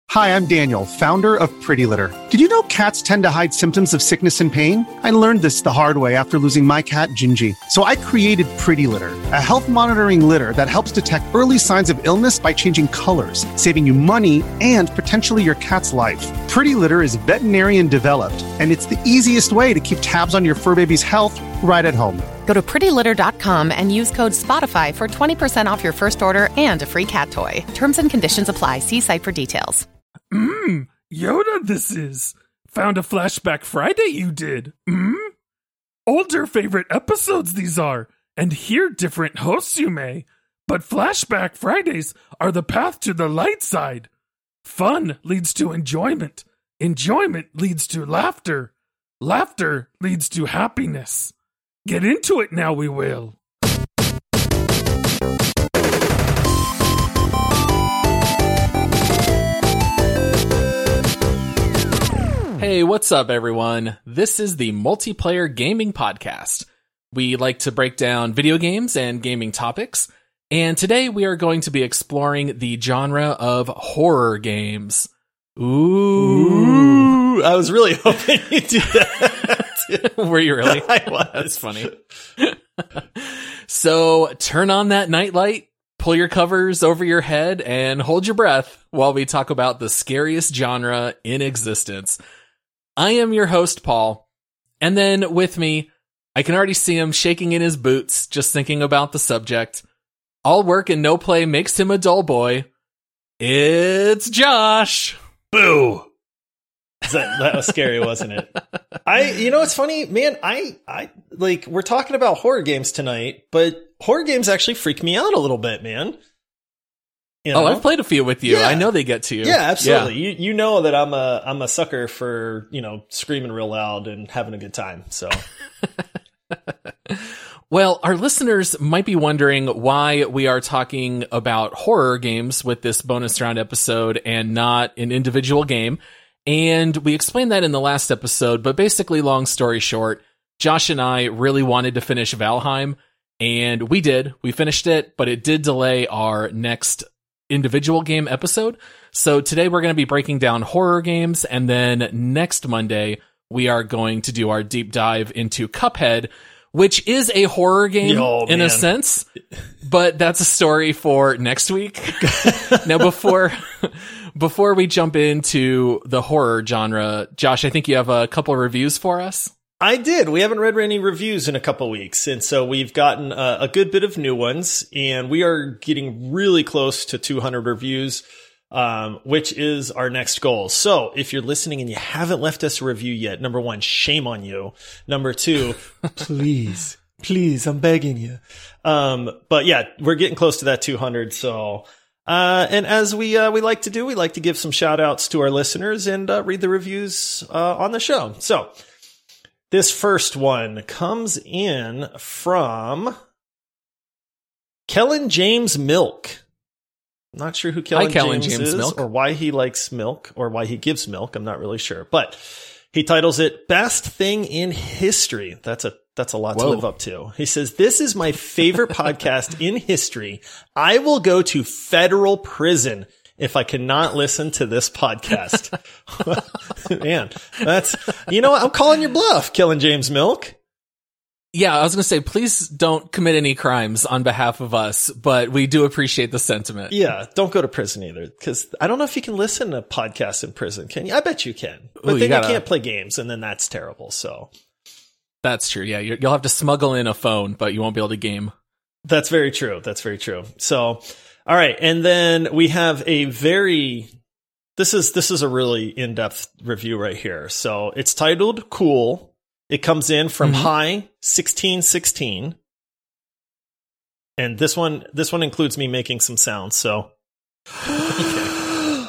Hi, I'm Daniel, founder of Pretty Litter. Did you know cats tend to hide symptoms of sickness and pain? I learned this the hard way after losing my cat, Gingy. So I created Pretty Litter, a health monitoring litter that helps detect early signs of illness by changing colors, saving you money and potentially your cat's life. Pretty Litter is veterinarian developed, and it's the easiest way to keep tabs on your fur baby's health right at home. Go to prettylitter.com and use code SPOTIFY for 20% off your first order and a free cat toy. Terms and conditions apply. See site for details. Yoda this is. Found a Flashback Friday you did. Older favorite episodes these are, and hear different hosts you may. But Flashback Fridays are the path to the light side. Fun leads to enjoyment. Enjoyment leads to laughter. Laughter leads to happiness. Get into it now, we will. Hey, what's up, everyone? This is the Multiplayer Gaming Podcast. We like to break down video games and gaming topics, and today we are going to be exploring the genre of horror games. Ooh. I was really hoping you'd do that. Were you really? I was. That's funny. So turn on that nightlight, pull your covers over your head, and hold your breath while we talk about the scariest genre in existence. I am your host, Paul, and then with me, I can already see him shaking in his boots just thinking about the subject. All work and no play makes him a dull boy. It's Josh. Boo! That was scary, wasn't it? You know what's funny, man? I like, we're talking about horror games tonight, but horror games actually freak me out a little bit, man. You know? Oh, I've played a few with you. Yeah. I know they get to you. Yeah, absolutely. Yeah. You know that I'm a sucker for, screaming real loud and having a good time. So, well, our listeners might be wondering why we are talking about horror games with this bonus round episode and not an individual game. And we explained that in the last episode, but basically, long story short, Josh and I really wanted to finish Valheim, and we did. We finished it, but it did delay our next individual game episode. So today we're going to be breaking down horror games, and then next Monday we are going to do our deep dive into Cuphead, which is a horror game in a sense, but that's a story for next week. Now, before we jump into the horror genre, Josh, I think you have a couple of reviews for us. I did. We haven't read any reviews in a couple weeks, and so we've gotten a good bit of new ones, and we are getting really close to 200 reviews, which is our next goal. So if you're listening and you haven't left us a review yet, number one, shame on you. Number two, please, I'm begging you. But yeah, we're getting close to that 200. So, and as we like to do, we like to give some shout outs to our listeners and read the reviews on the show. So, this first one comes in from Kellen James Milk. I'm not sure who Kellen James is Milk, or why he likes milk, or why he gives milk. I'm not really sure, but he titles it Best Thing in History. That's a lot to live up to. He says, "This is my favorite podcast in history. I will go to federal prison if I cannot listen to this podcast." Man, I'm calling your bluff, Kellen James Milk. Yeah, I was going to say, please don't commit any crimes on behalf of us, but we do appreciate the sentiment. Yeah, don't go to prison either, because I don't know if you can listen to podcasts in prison, can you? I bet you can. But then you can't play games, and then that's terrible, so. That's true, yeah. You'll have to smuggle in a phone, but you won't be able to game. That's very true. So, all right, and then we have this is a really in-depth review right here. So it's titled Cool. It comes in from High 1616. And this one includes me making some sounds, so okay.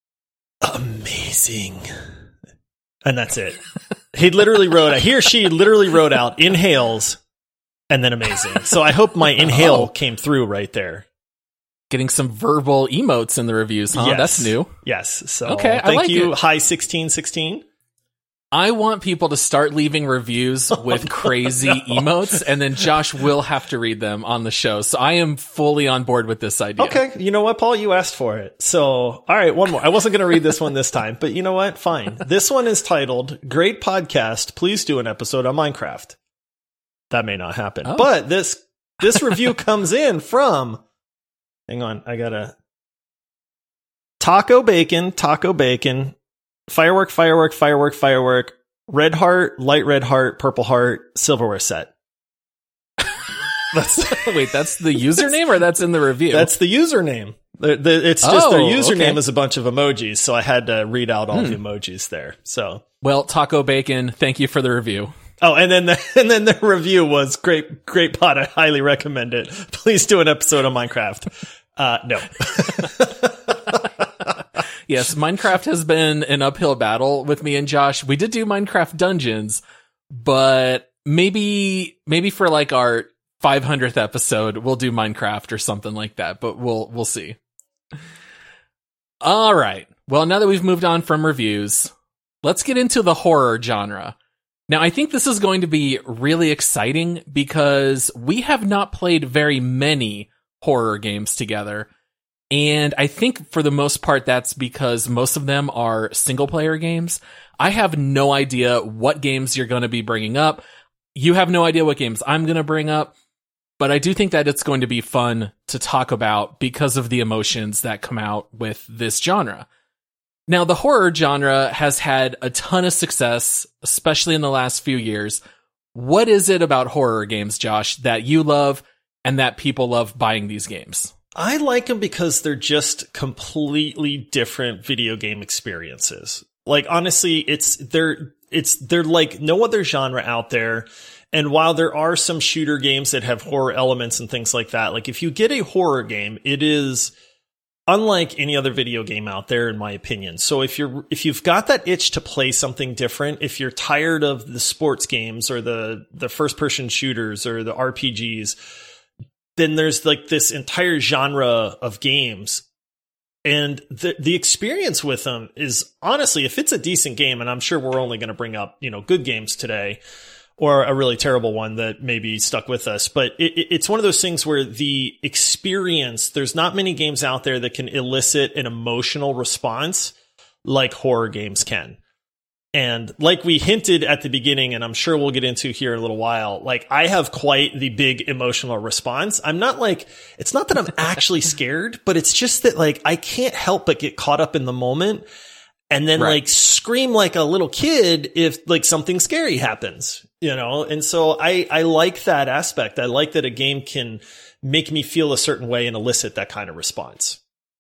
Amazing. And that's it. He or she literally wrote out inhales and then amazing. So I hope my inhale came through right there. Getting some verbal emotes in the reviews, huh? Yes. That's new. Yes. So okay, thank like you, it. High 1616. I want people to start leaving reviews with crazy emotes, and then Josh will have to read them on the show. So I am fully on board with this idea. Okay, you know what, Paul? You asked for it. So, all right, one more. I wasn't going to read this one this time, but you know what? Fine. This one is titled, Great Podcast, Please Do an Episode on Minecraft. That may not happen. Oh. But this review comes in from, hang on, I gotta, Taco Bacon, Firework, red heart, light red heart, purple heart, silverware set. Wait, that's the username or that's in the review? That's the username. It's just their username is a bunch of emojis, so I had to read out all the emojis there. So, well, Taco Bacon, thank you for the review. Oh, and then the review was great pod. I highly recommend it. Please do an episode on Minecraft. No. Yes, Minecraft has been an uphill battle with me and Josh. We did do Minecraft Dungeons, but maybe for like our 500th episode, we'll do Minecraft or something like that, but we'll see. All right. Well, now that we've moved on from reviews, let's get into the horror genre. Now, I think this is going to be really exciting because we have not played very many horror games together. And I think for the most part, that's because most of them are single player games. I have no idea what games you're going to be bringing up. You have no idea what games I'm going to bring up. But I do think that it's going to be fun to talk about because of the emotions that come out with this genre. Now, the horror genre has had a ton of success, especially in the last few years. What is it about horror games, Josh, that you love and that people love buying these games? I like them because they're just completely different video game experiences. Like, honestly, they're like no other genre out there. And while there are some shooter games that have horror elements and things like that, like if you get a horror game, it is unlike any other video game out there, in my opinion. So if you've got that itch to play something different, if you're tired of the sports games or the first person shooters or the RPGs, then there's like this entire genre of games. And the experience with them is honestly, if it's a decent game, and I'm sure we're only going to bring up, good games today, or a really terrible one that maybe stuck with us. But it's one of those things where the experience, there's not many games out there that can elicit an emotional response like horror games can. And like we hinted at the beginning, and I'm sure we'll get into here in a little while, like I have quite the big emotional response. I'm not like, it's not that I'm actually scared, but it's just that like I can't help but get caught up in the moment and then like scream like a little kid if like something scary happens, And so I like that aspect. I like that a game can make me feel a certain way and elicit that kind of response.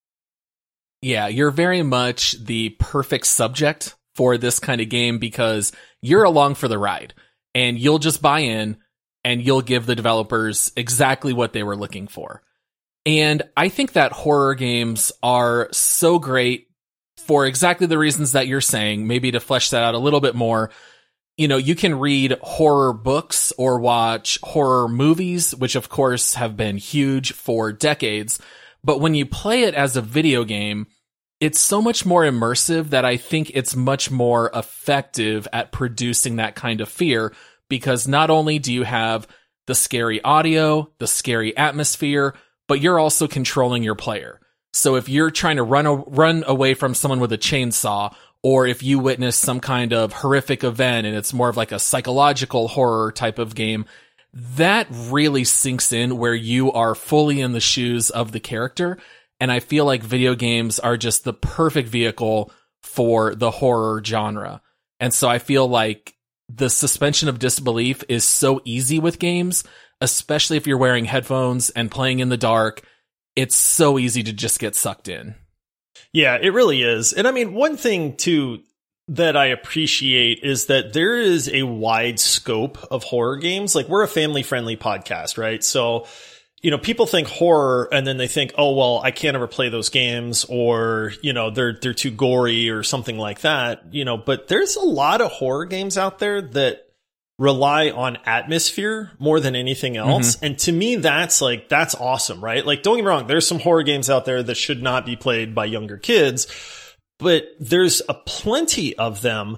Yeah, you're very much the perfect subject for this kind of game because you're along for the ride and you'll just buy in and you'll give the developers exactly what they were looking for. And I think that horror games are so great for exactly the reasons that you're saying. Maybe to flesh that out a little bit more, you can read horror books or watch horror movies, which of course have been huge for decades. But when you play it as a video game, it's so much more immersive that I think it's much more effective at producing that kind of fear, because not only do you have the scary audio, the scary atmosphere, but you're also controlling your player. So if you're trying to run away from someone with a chainsaw, or if you witness some kind of horrific event and it's more of like a psychological horror type of game, that really sinks in where you are fully in the shoes of the character. And I feel like video games are just the perfect vehicle for the horror genre. And so I feel like the suspension of disbelief is so easy with games, especially if you're wearing headphones and playing in the dark. It's so easy to just get sucked in. Yeah, it really is. And I mean, one thing too that I appreciate is that there is a wide scope of horror games. Like, we're a family-friendly podcast, right? So, people think horror and then they think, oh, well, I can't ever play those games, or, they're too gory or something like that, but there's a lot of horror games out there that rely on atmosphere more than anything else. Mm-hmm. And to me, that's awesome, right? Like, don't get me wrong, there's some horror games out there that should not be played by younger kids, but there's a plenty of them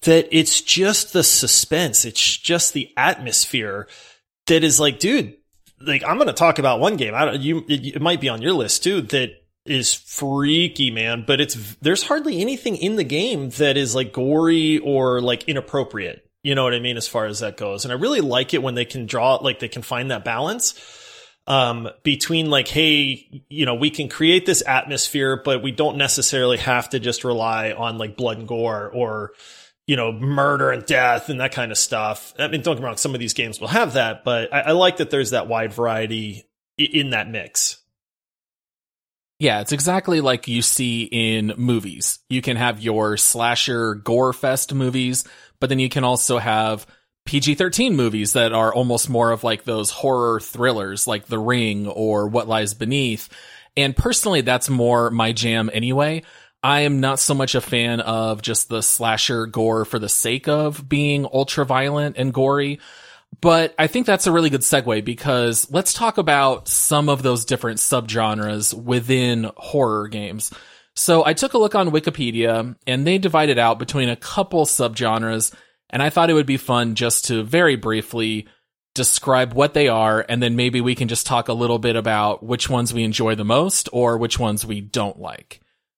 that it's just the suspense. It's just the atmosphere that is like, dude, like I'm going to talk about one game. It might be on your list too, that is freaky, man, but there's hardly anything in the game that is like gory or like inappropriate. You know what I mean? As far as that goes. And I really like it when they can they can find that balance, between like, hey, you know, we can create this atmosphere, but we don't necessarily have to just rely on like blood and gore or, you know, murder and death and that kind of stuff. I mean, don't get me wrong. Some of these games will have that, but I like that there's that wide variety in that mix. Yeah, it's exactly like you see in movies. You can have your slasher gore fest movies, but then you can also have PG-13 movies that are almost more of like those horror thrillers like The Ring or What Lies Beneath. And personally, that's more my jam anyway. I am not so much a fan of just the slasher gore for the sake of being ultra violent and gory. But I think that's a really good segue because let's talk about some of those different subgenres within horror games. So I took a look on Wikipedia and they divide it out between a couple subgenres, and I thought it would be fun just to very briefly describe what they are, and then maybe we can just talk a little bit about which ones we enjoy the most or which ones we don't like.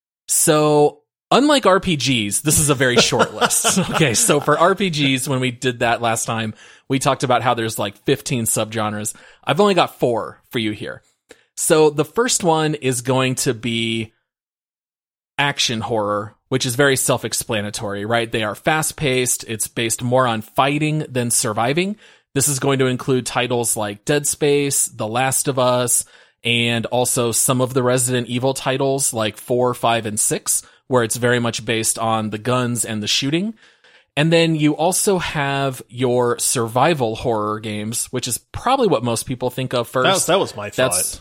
So unlike RPGs, this is a very short list. Okay, so for RPGs, when we did that last time, we talked about how there's like 15 subgenres. I've only got 4 for you here. So the first one is going to be action horror, which is very self-explanatory, right? They are fast-paced. It's based more on fighting than surviving. This is going to include titles like Dead Space, The Last of Us, and also some of the Resident Evil titles like 4, 5, and 6, where it's very much based on the guns and the shooting. And then you also have your survival horror games, which is probably what most people think of first. That was my thought.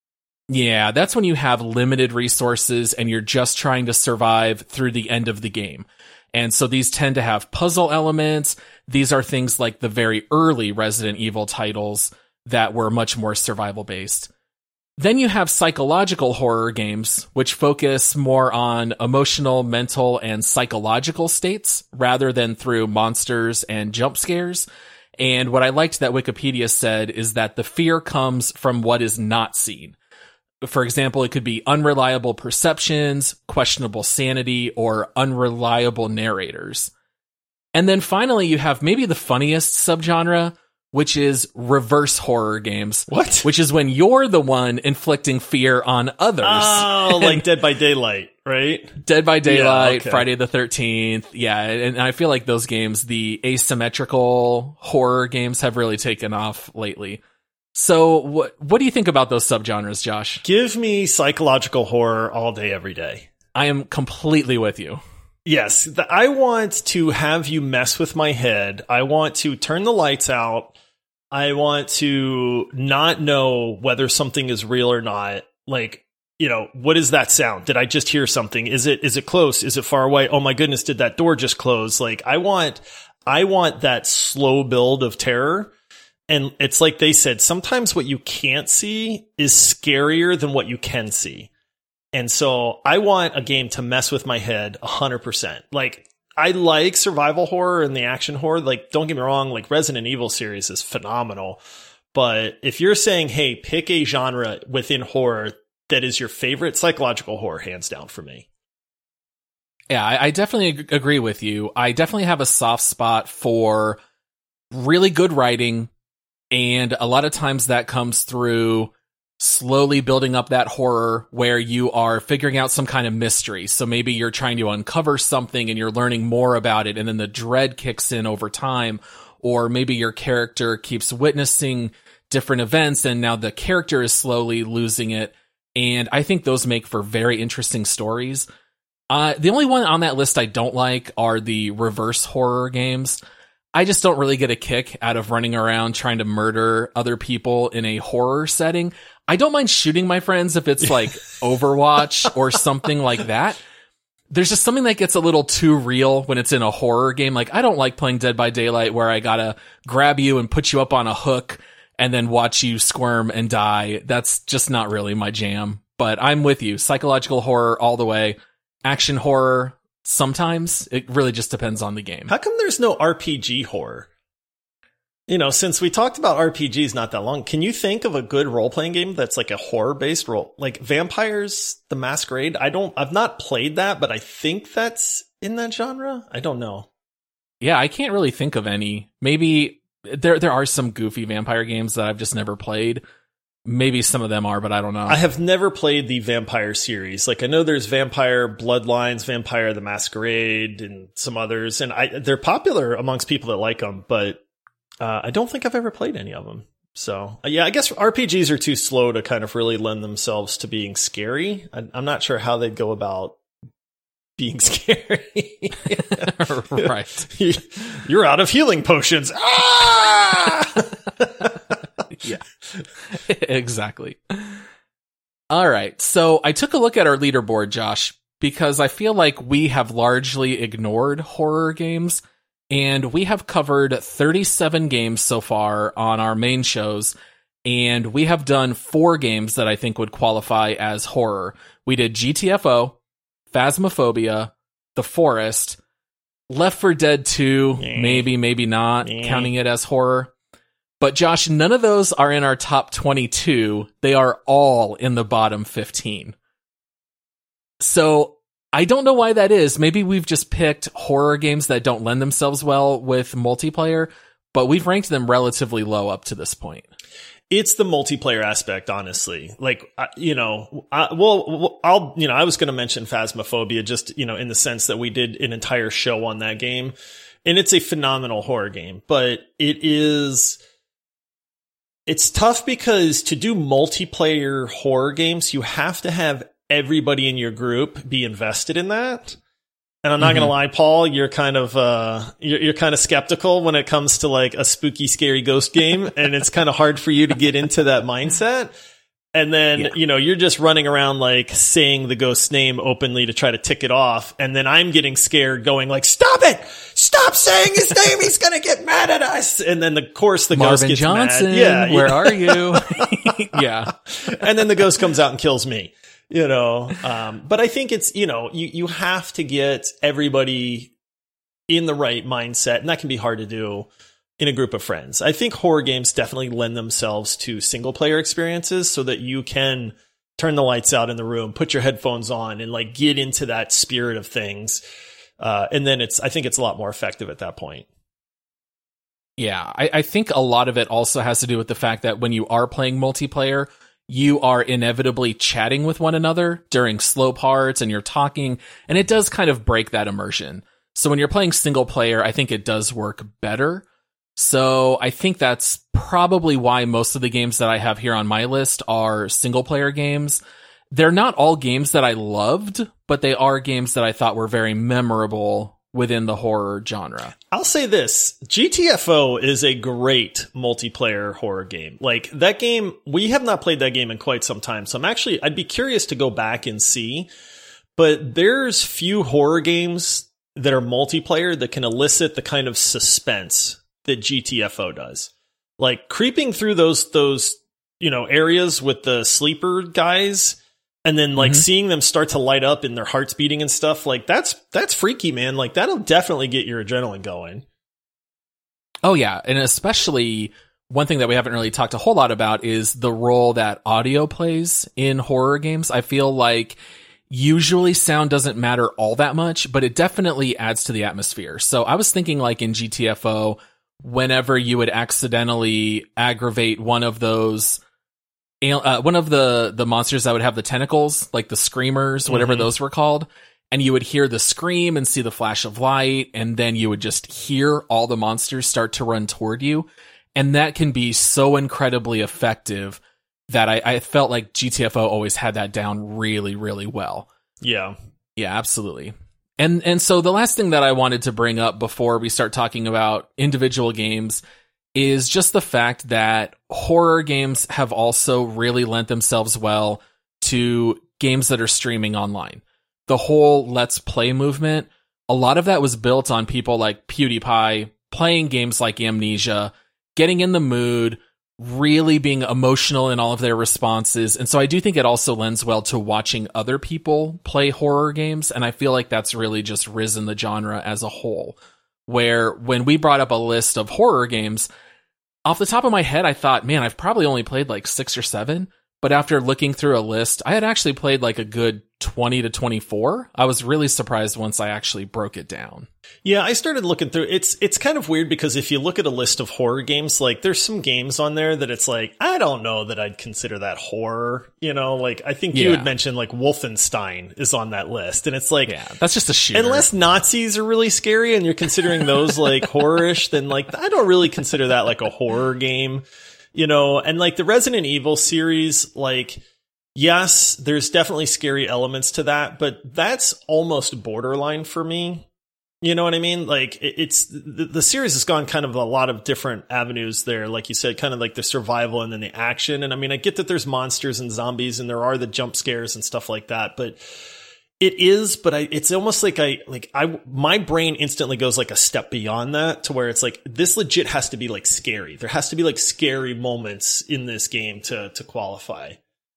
Yeah, that's when you have limited resources and you're just trying to survive through the end of the game. And so these tend to have puzzle elements. These are things like the very early Resident Evil titles that were much more survival based. Then you have psychological horror games, which focus more on emotional, mental, and psychological states rather than through monsters and jump scares. And what I liked that Wikipedia said is that the fear comes from what is not seen. For example, it could be unreliable perceptions, questionable sanity, or unreliable narrators. And then finally, you have maybe the funniest subgenre, which is reverse horror games. What? Which is when you're the one inflicting fear on others. Oh, like Dead by Daylight, right? Dead by Daylight, yeah, okay. Friday the 13th. Yeah, and I feel like those games, the asymmetrical horror games, have really taken off lately. So what do you think about those subgenres, Josh? Give me psychological horror all day, every day. I am completely with you. Yes, I want to have you mess with my head. I want to turn the lights out. I want to not know whether something is real or not. Like, you know, what is that sound? Did I just hear something? Is it close? Is it far away? Oh my goodness, did that door just close? Like, I want that slow build of terror. And it's like they said, sometimes what you can't see is scarier than what you can see. And so I want a game to mess with my head 100%. Like, I like survival horror and the action horror. Like, don't get me wrong, like Resident Evil series is phenomenal. But if you're saying, hey, pick a genre within horror that is your favorite, psychological horror, hands down for me. Yeah, I definitely agree with you. I definitely have a soft spot for really good writing. And a lot of times that comes through slowly building up that horror where you are figuring out some kind of mystery. So maybe you're trying to uncover something and you're learning more about it, and then the dread kicks in over time. Or maybe your character keeps witnessing different events and now the character is slowly losing it. And I think those make for very interesting stories. The only one on that list I don't like are the reverse horror games. I just don't really get a kick out of running around trying to murder other people in a horror setting. I don't mind shooting my friends if it's like Overwatch or something like that. There's just something that gets a little too real when it's in a horror game. Like, I don't like playing Dead by Daylight where I gotta grab you and put you up on a hook and then watch you squirm and die. That's just not really my jam. But I'm with you. Psychological horror all the way. Action horror, sometimes. It really just depends on the game. How come there's no RPG horror? Since we talked about RPGs not that long, can you think of a good role-playing game that's like a horror-based role? Like Vampires the Masquerade? I've not played that, but I think that's in that genre. I don't know. Yeah, I can't really think of any. Maybe there are some goofy vampire games that I've just never played. Maybe some of them are, but I don't know. I have never played the Vampire series. Like I know there's Vampire Bloodlines, Vampire the Masquerade, and some others, and they're popular amongst people that like them, but I don't think I've ever played any of them. So, yeah, I guess RPGs are too slow to kind of really lend themselves to being scary. I'm not sure how they'd go about being scary. Right. You're out of healing potions. Ah! Yeah, exactly. All right. So I took a look at our leaderboard, Josh, because I feel like we have largely ignored horror games. And we have covered 37 games so far on our main shows, and we have done 4 games that I think would qualify as horror. We did GTFO, Phasmophobia, The Forest, Left 4 Dead 2, maybe not, counting it as horror. But Josh, none of those are in our top 22. They are all in the bottom 15. So I don't know why that is. Maybe we've just picked horror games that don't lend themselves well with multiplayer, but we've ranked them relatively low up to this point. It's the multiplayer aspect, honestly. Like, I was going to mention Phasmophobia just, in the sense that we did an entire show on that game, and it's a phenomenal horror game, but it's tough because to do multiplayer horror games, you have to have everybody in your group be invested in that. And I'm not going to lie, Paul, you're kind of skeptical when it comes to like a spooky, scary ghost game. And it's kind of hard for you to get into that mindset. And then, you're just running around like saying the ghost's name openly to try to tick it off. And then I'm getting scared going like, stop it! Stop saying his name! He's going to get mad at us! And then of course the ghost gets Johnson, mad. Yeah, where are you? Yeah. And then the ghost comes out and kills me. But I think it's, you have to get everybody in the right mindset, and that can be hard to do in a group of friends. I think horror games definitely lend themselves to single player experiences so that you can turn the lights out in the room, put your headphones on, and like get into that spirit of things. And then I think it's a lot more effective at that point. Yeah, I think a lot of it also has to do with the fact that when you are playing multiplayer, you are inevitably chatting with one another during slow parts and you're talking, and it does kind of break that immersion. So when you're playing single player, I think it does work better. So I think that's probably why most of the games that I have here on my list are single player games. They're not all games that I loved, but they are games that I thought were very memorable within the horror genre. I'll say this, GTFO is a great multiplayer horror game. Like that game, we have not played that game in quite some time. So I'd be curious to go back and see, but there's few horror games that are multiplayer that can elicit the kind of suspense that GTFO does. Like creeping through those, areas with the sleeper guys, and then like seeing them start to light up and their hearts beating and stuff, like that's freaky, man. Like that'll definitely get your adrenaline going. Oh yeah. And especially one thing that we haven't really talked a whole lot about is the role that audio plays in horror games. I feel like usually sound doesn't matter all that much, but it definitely adds to the atmosphere. So I was thinking like in GTFO, whenever you would accidentally aggravate one of those one of the monsters that would have the tentacles, like the screamers, whatever those were called, and you would hear the scream and see the flash of light, and then you would just hear all the monsters start to run toward you. And that can be so incredibly effective that I felt like GTFO always had that down really, really well. Yeah. Yeah, absolutely. And so the last thing that I wanted to bring up before we start talking about individual games is just the fact that horror games have also really lent themselves well to games that are streaming online. The whole Let's Play movement, a lot of that was built on people like PewDiePie playing games like Amnesia, getting in the mood, really being emotional in all of their responses. And so I do think it also lends well to watching other people play horror games. And I feel like that's really just risen the genre as a whole, where when we brought up a list of horror games, off the top of my head, I thought, man, I've probably only played like 6 or 7. But after looking through a list, I had actually played like a good 20 to 24. I was really surprised once I actually broke it down. Yeah, I started looking through. It's kind of weird because if you look at a list of horror games, like there's some games on there that it's like, I don't know that I'd consider that horror. You know, like I think you had mentioned like Wolfenstein is on that list. And it's like, yeah, that's just a shooter. Unless Nazis are really scary and you're considering those like horror-ish, then like I don't really consider that like a horror game. You know, and like the Resident Evil series, like, yes, there's definitely scary elements to that, but that's almost borderline for me. You know what I mean? Like it's the series has gone kind of a lot of different avenues there. Like you said, kind of like the survival and then the action. And I mean, I get that there's monsters and zombies and there are the jump scares and stuff like that, but it's almost like my brain instantly goes like a step beyond that to where it's like, this legit has to be like scary. There has to be like scary moments in this game to qualify.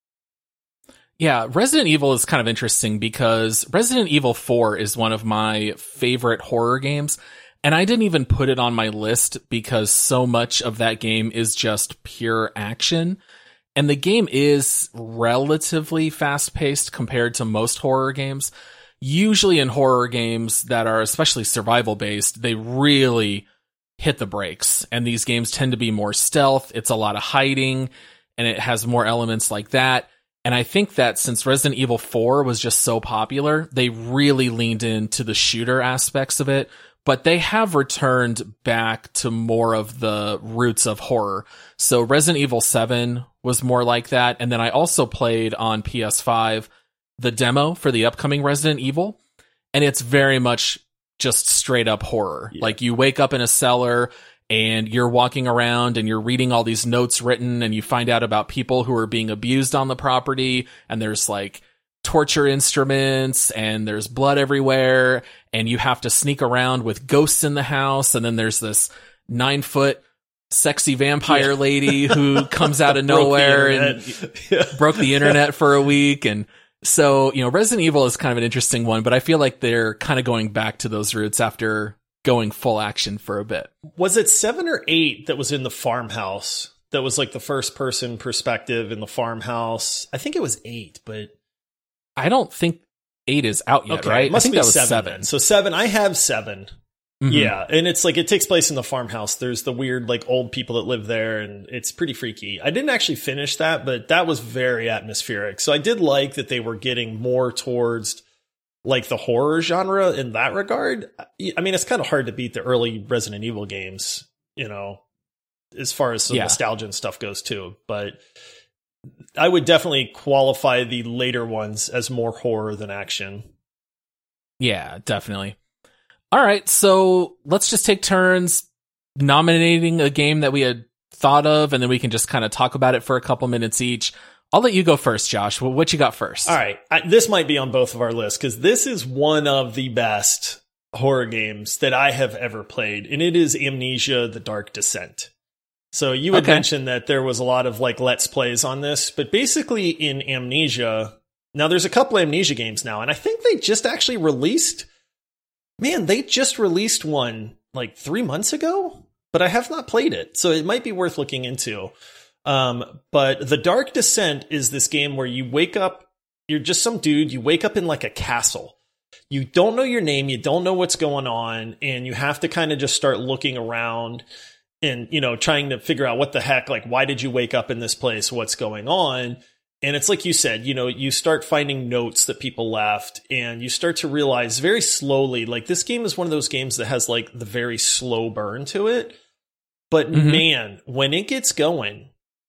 Yeah, Resident Evil is kind of interesting because Resident Evil 4 is one of my favorite horror games. And I didn't even put it on my list because so much of that game is just pure action. And the game is relatively fast-paced compared to most horror games. Usually in horror games that are especially survival-based, they really hit the brakes. And these games tend to be more stealth. It's a lot of hiding, and it has more elements like that. And I think that since Resident Evil 4 was just so popular, they really leaned into the shooter aspects of it. But they have returned back to more of the roots of horror. So Resident Evil 7 was more like that. And then I also played on PS5 the demo for the upcoming Resident Evil. And it's very much just straight up horror. Yeah. Like you wake up in a cellar and you're walking around and you're reading all these notes written and you find out about people who are being abused on the property. And there's like torture instruments and there's blood everywhere and you have to sneak around with ghosts in the house. And then there's this 9-foot sexy vampire lady who comes out of nowhere and broke the internet for a week. And so, you know, Resident Evil is kind of an interesting one, but I feel like they're kind of going back to those roots after going full action for a bit. Was it 7 or 8 that was in the farmhouse? That was like the first person perspective in the farmhouse. I think it was 8, but I don't think 8 is out yet, right? Must I think be that was 7. So 7, I have 7. Mm-hmm. Yeah, and it's like it takes place in the farmhouse. There's the weird like old people that live there, and it's pretty freaky. I didn't actually finish that, but that was very atmospheric. So I did like that they were getting more towards like the horror genre in that regard. I mean, it's kind of hard to beat the early Resident Evil games, you know, as far as nostalgia and stuff goes too. But I would definitely qualify the later ones as more horror than action. Yeah, definitely. All right, so let's just take turns nominating a game that we had thought of, and then we can just kind of talk about it for a couple minutes each. I'll let you go first, Josh. What you got first? All right. This might be on both of our lists because this is one of the best horror games that I have ever played, and it is Amnesia: The Dark Descent. So you had mentioned that there was a lot of like Let's Plays on this, but basically in Amnesia, now there's a couple of Amnesia games now, and I think they just actually released, they just released one like 3 months ago, but I have not played it. So it might be worth looking into. But The Dark Descent is this game where you wake up, you're just some dude, you wake up in like a castle. You don't know your name, you don't know what's going on, and you have to kind of just start looking around and, you know, trying to figure out what the heck, like, why did you wake up in this place? What's going on? And it's like you said, you know, you start finding notes that people left, and you start to realize very slowly, like, this game is one of those games that has like the very slow burn to it. But man, when it gets going,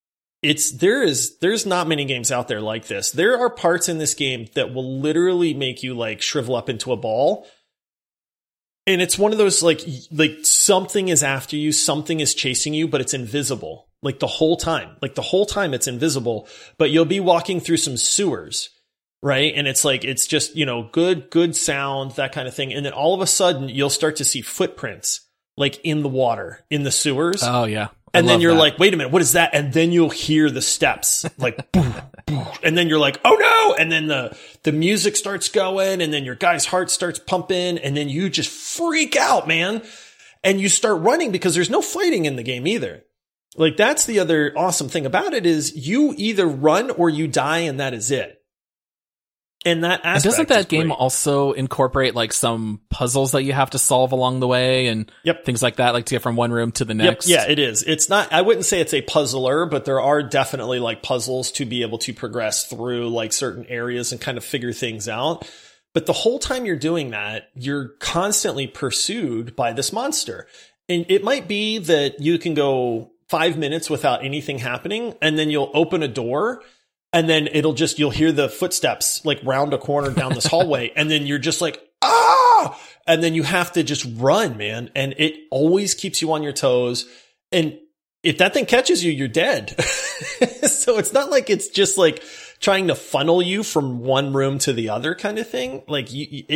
there's not many games out there like this. There are parts in this game that will literally make you like shrivel up into a ball. And it's one of those like something is after you, something is chasing you, but it's invisible. Like the whole time it's invisible, but you'll be walking through some sewers, right? And it's like, it's just, you know, good sound, that kind of thing. And then all of a sudden you'll start to see footprints like in the water, in the sewers. Oh yeah. And then you're like, wait a minute, what is that? And then you'll hear the steps like, boom, boom. And then you're like, oh no. And then the music starts going and then your guy's heart starts pumping and then you just freak out, man. And you start running because there's no fighting in the game either. Like that's the other awesome thing about it is you either run or you die and that is it. And that aspect doesn't that game great. Also incorporate like some puzzles that you have to solve along the way and things like that, like to get from one room to the next? Yep. Yeah, it is. It's not, I wouldn't say it's a puzzler, but there are definitely like puzzles to be able to progress through like certain areas and kind of figure things out. But the whole time you're doing that, you're constantly pursued by this monster. And it might be that you can go 5 minutes without anything happening, and then you'll open a door. And then you'll hear the footsteps like round a corner down this hallway. And then you're just like, ah! And then you have to just run, man. And it always keeps you on your toes. And if that thing catches you, you're dead. So it's not like it's just like trying to funnel you from one room to the other kind of thing. Like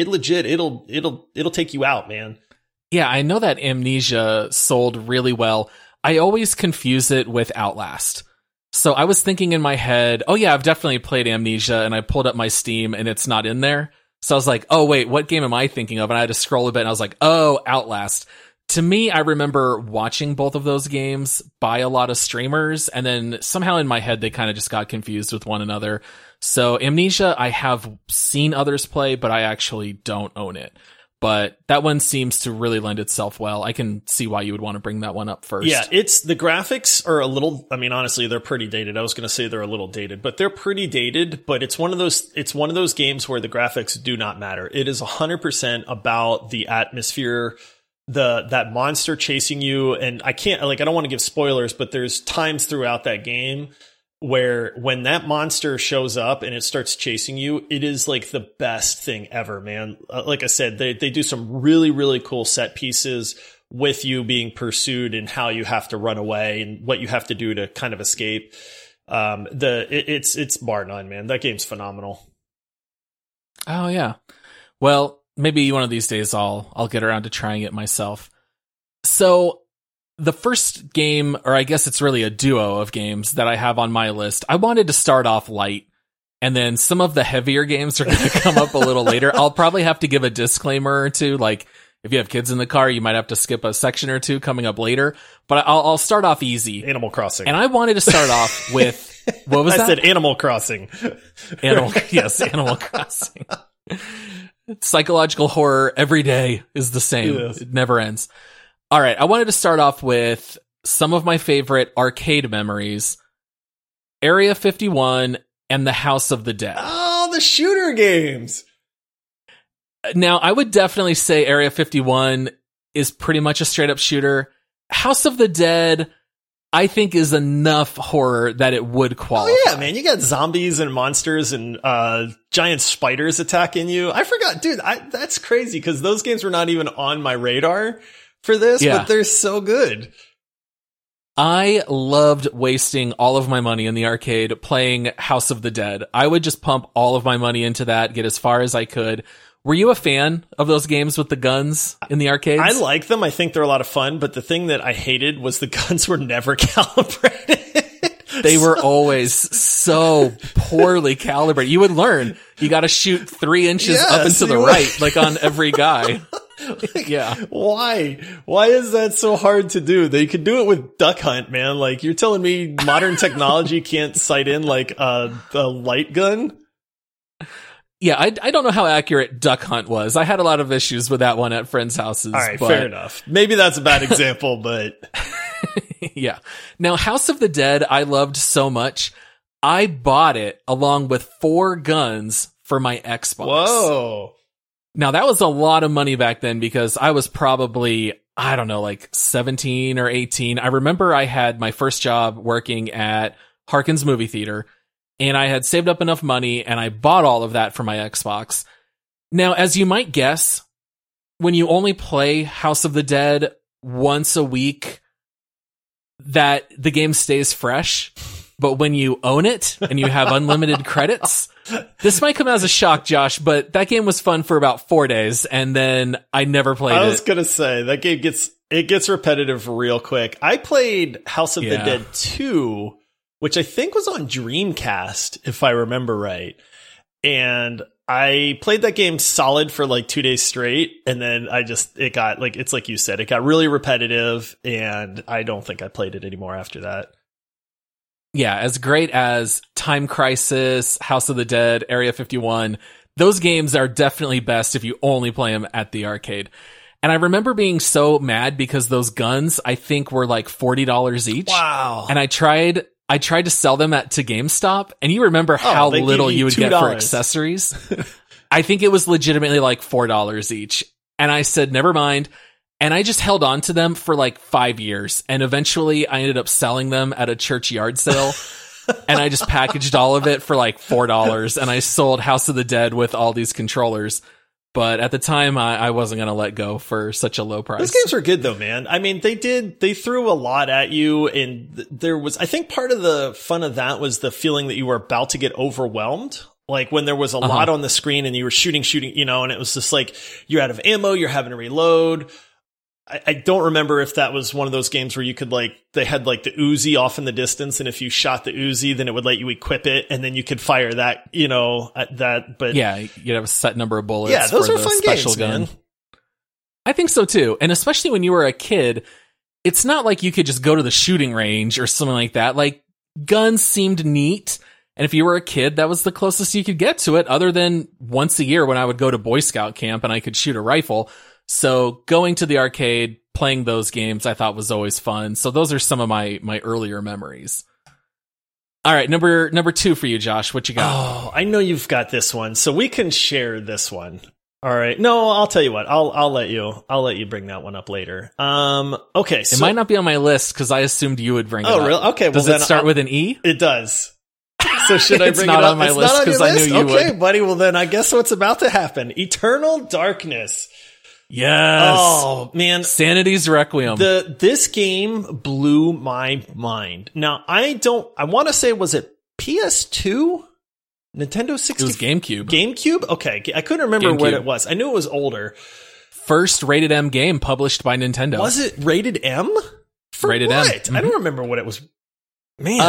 it'll take you out, man. Yeah, I know that Amnesia sold really well. I always confuse it with Outlast. So I was thinking in my head, oh yeah, I've definitely played Amnesia, and I pulled up my Steam and it's not in there. So I was like, oh wait, what game am I thinking of? And I had to scroll a bit and I was like, oh, Outlast. To me, I remember watching both of those games by a lot of streamers, and then somehow in my head, they kind of just got confused with one another. So Amnesia, I have seen others play, but I actually don't own it. But that one seems to really lend itself well. I can see why you would want to bring that one up first. Yeah, the graphics are a little, I mean, honestly, they're pretty dated. I was going to say they're a little dated, but they're pretty dated, but it's one of those games where the graphics do not matter. It is 100% about the atmosphere, that monster chasing you. And I don't want to give spoilers, but there's times throughout that game where when that monster shows up and it starts chasing you, it is like the best thing ever, man. Like I said, they do some really, really cool set pieces with you being pursued and how you have to run away and what you have to do to kind of escape. It's bar none, man. That game's phenomenal. Oh yeah. Well, maybe one of these days I'll get around to trying it myself. So the first game, or I guess it's really a duo of games that I have on my list, I wanted to start off light, and then some of the heavier games are going to come up a little later. I'll probably have to give a disclaimer or two, like if you have kids in the car, you might have to skip a section or two coming up later, but I'll start off easy. Animal Crossing. And I wanted to start off with, what was that? I said Animal Crossing. Yes, Animal Crossing. Psychological horror every day is the same. Yes. It never ends. All right, I wanted to start off with some of my favorite arcade memories, Area 51 and the House of the Dead. Oh, the shooter games. Now, I would definitely say Area 51 is pretty much a straight-up shooter. House of the Dead, I think, is enough horror that it would qualify. Oh, yeah, man. You got zombies and monsters and giant spiders attacking you. I forgot. Dude, that's crazy because those games were not even on my radar for this, but they're so good. I loved wasting all of my money in the arcade playing House of the Dead. I would just pump all of my money into that, get as far as I could. Were you a fan of those games with the guns in the arcades? I like them. I think they're a lot of fun, but the thing that I hated was the guns were never calibrated. They were always so poorly calibrated. You would learn. You got to shoot 3 inches up and to the right, like on every guy. Yeah. Why is that so hard to do? They could do it with Duck Hunt, man. Like, you're telling me modern technology can't sight in like a light gun? Yeah, I don't know how accurate Duck Hunt was. I had a lot of issues with that one at friends' houses. All right, fair enough. Maybe that's a bad example, but yeah. Now, House of the Dead, I loved so much. I bought it along with 4 guns for my Xbox. Whoa. Now, that was a lot of money back then because I was probably, I don't know, like 17 or 18. I remember I had my first job working at Harkins Movie Theater, and I had saved up enough money, and I bought all of that for my Xbox. Now, as you might guess, when you only play House of the Dead once a week, that the game stays fresh. but when you own it and you have unlimited credits, this might come as a shock, Josh, but that game was fun for about 4 days, and then I never played it. I was gonna say, that game gets repetitive real quick. I played House of the Dead 2, which I think was on Dreamcast, if I remember right. And I played that game solid for like 2 days straight, and then it got like, it's like you said, it got really repetitive, and I don't think I played it anymore after that. Yeah, as great as Time Crisis, House of the Dead, Area 51, those games are definitely best if you only play them at the arcade. And I remember being so mad because those guns, I think, were like $40 each. Wow. And I tried to sell them to GameStop, and you remember how little you would get for accessories. I think it was legitimately like $4 each. And I said, never mind. And I just held on to them for like 5 years. And eventually I ended up selling them at a church yard sale. And I just packaged all of it for like $4. And I sold House of the Dead with all these controllers. But at the time, I wasn't going to let go for such a low price. Those games were good though, man. I mean, they threw a lot at you, and I think part of the fun of that was the feeling that you were about to get overwhelmed. Like when there was a lot on the screen and you were shooting, and it was just like, you're out of ammo, you're having to reload. I don't remember if that was one of those games where you could they had like the Uzi off in the distance, and if you shot the Uzi, then it would let you equip it, and then you could fire that, at that. But yeah, you'd have a set number of bullets. Yeah, those for are the fun special games, gun. man. I think so too. And especially when you were a kid, it's not like you could just go to the shooting range or something like that. Like, guns seemed neat. And if you were a kid, that was the closest you could get to it, other than once a year when I would go to Boy Scout camp and I could shoot a rifle. So going to the arcade, playing those games, I thought was always fun. So those are some of my earlier memories. All right, number 2 for you, Josh. What you got? Oh, I know you've got this one, so we can share this one. All right. No, I'll tell you what. I'll let you bring that one up later. Okay. So it might not be on my list because I assumed you would bring it up. Oh, really? Okay. Does it start with an E? It does. So should I It's bring not it up? on my It's list not on your 'cause I knew list? you would. Okay, buddy. Well, then I guess what's about to happen. Eternal Darkness. Yes. Oh, man. Sanity's Requiem. This game blew my mind. Now, I want to say, was it PS2? Nintendo 60? It was GameCube. GameCube? Okay. I couldn't remember what it was. I knew it was older. First rated M game published by Nintendo. Was it rated M? For Rated what? M. I don't remember what it was. Man.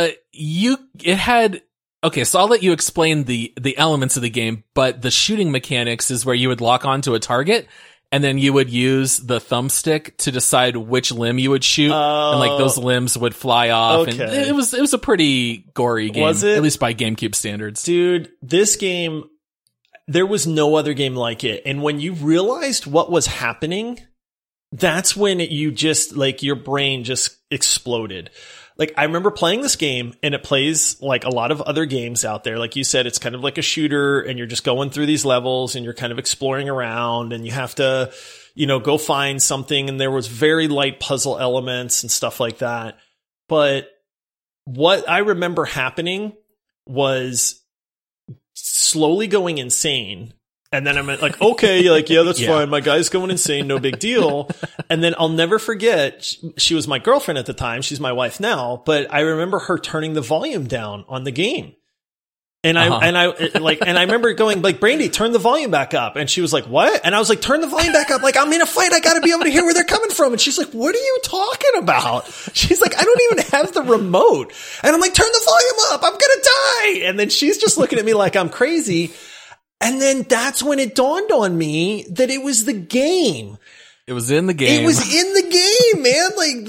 Okay, so I'll let you explain the elements of the game, but the shooting mechanics is where you would lock onto a target, and then you would use the thumbstick to decide which limb you would shoot, and like those limbs would fly off. Okay. And it was a pretty gory game, Was it? at least by GameCube standards. Dude, this game, there was no other game like it. And when you realized what was happening, that's when you just, like, your brain just exploded. Like, I remember playing this game, and it plays like a lot of other games out there. Like you said, it's kind of like a shooter, and you're just going through these levels, and you're kind of exploring around, and you have to, go find something. And there was very light puzzle elements and stuff like that. But what I remember happening was slowly going insane. And then I'm like, okay, like, yeah, that's fine. My guy's going insane. No big deal. And then I'll never forget, she was my girlfriend at the time. She's my wife now, but I remember her turning the volume down on the game. And I remember going like, Brandy, turn the volume back up. And she was like, what? And I was like, turn the volume back up. Like, I'm in a fight. I got to be able to hear where they're coming from. And she's like, what are you talking about? She's like, I don't even have the remote. And I'm like, turn the volume up. I'm going to die. And then she's just looking at me like I'm crazy. And then that's when it dawned on me that it was the game. It was in the game. It was in the game, man. Like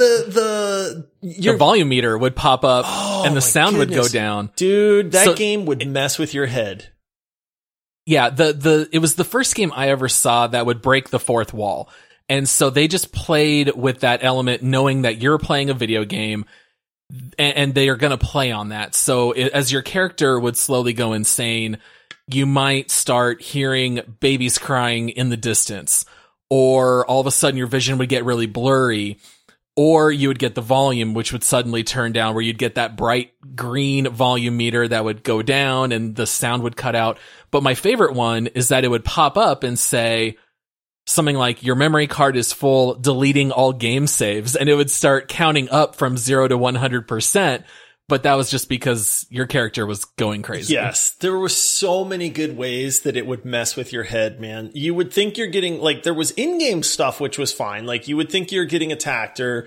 the volume meter would pop up and the sound would go down. Dude, that game would mess with your head. Yeah, it was the first game I ever saw that would break the fourth wall. And so they just played with that element, knowing that you're playing a video game and they are going to play on that. So as your character would slowly go insane, you might start hearing babies crying in the distance, or all of a sudden your vision would get really blurry, or you would get the volume, which would suddenly turn down, where you'd get that bright green volume meter that would go down and the sound would cut out. But my favorite one is that it would pop up and say something like, your memory card is full, deleting all game saves. And it would start counting up from 0 to 100%. but that was just because your character was going crazy. Yes, there were so many good ways that it would mess with your head, man. You would think you're getting, like, there was in-game stuff which was fine. Like, you would think you're getting attacked, or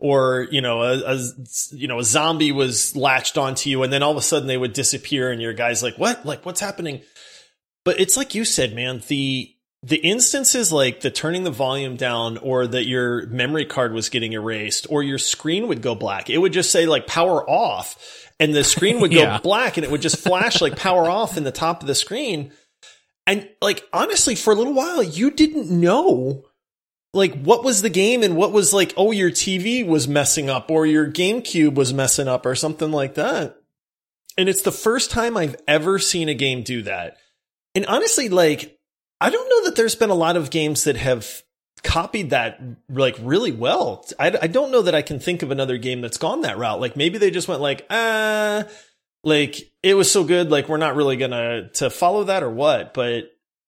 a zombie was latched onto you, and then all of a sudden they would disappear, and your guy's like, what? Like, what's happening? But it's like you said, man, the instances like the turning the volume down, or that your memory card was getting erased, or your screen would go black. It would just say like power off, and the screen would go black, and it would just flash like power off in the top of the screen. And like, honestly, for a little while, you didn't know like what was the game, and what was like, oh, your TV was messing up, or your GameCube was messing up, or something like that. And it's the first time I've ever seen a game do that. And honestly, like, I don't know that there's been a lot of games that have copied that like really well. I don't know that I can think of another game that's gone that route. Like, maybe they just went like, like it was so good, like we're not really gonna to follow that or what. But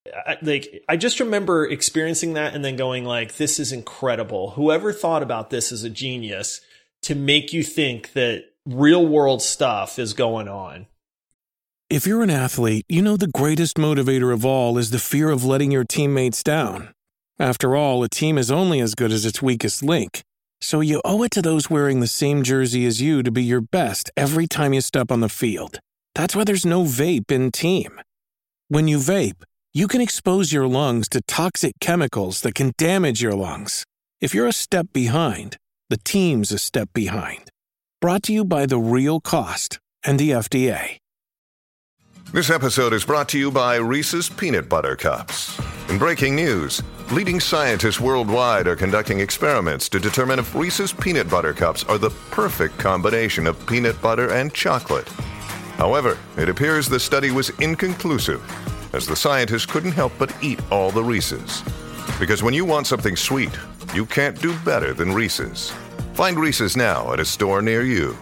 I just remember experiencing that and then going like, this is incredible. Whoever thought about this is a genius to make you think that real world stuff is going on. If you're an athlete, you know the greatest motivator of all is the fear of letting your teammates down. After all, a team is only as good as its weakest link. So you owe it to those wearing the same jersey as you to be your best every time you step on the field. That's why there's no vape in team. When you vape, you can expose your lungs to toxic chemicals that can damage your lungs. If you're a step behind, the team's a step behind. Brought to you by The Real Cost and the FDA. This episode is brought to you by Reese's Peanut Butter Cups. In breaking news, leading scientists worldwide are conducting experiments to determine if Reese's Peanut Butter Cups are the perfect combination of peanut butter and chocolate. However, it appears the study was inconclusive, as the scientists couldn't help but eat all the Reese's. Because when you want something sweet, you can't do better than Reese's. Find Reese's now at a store near you.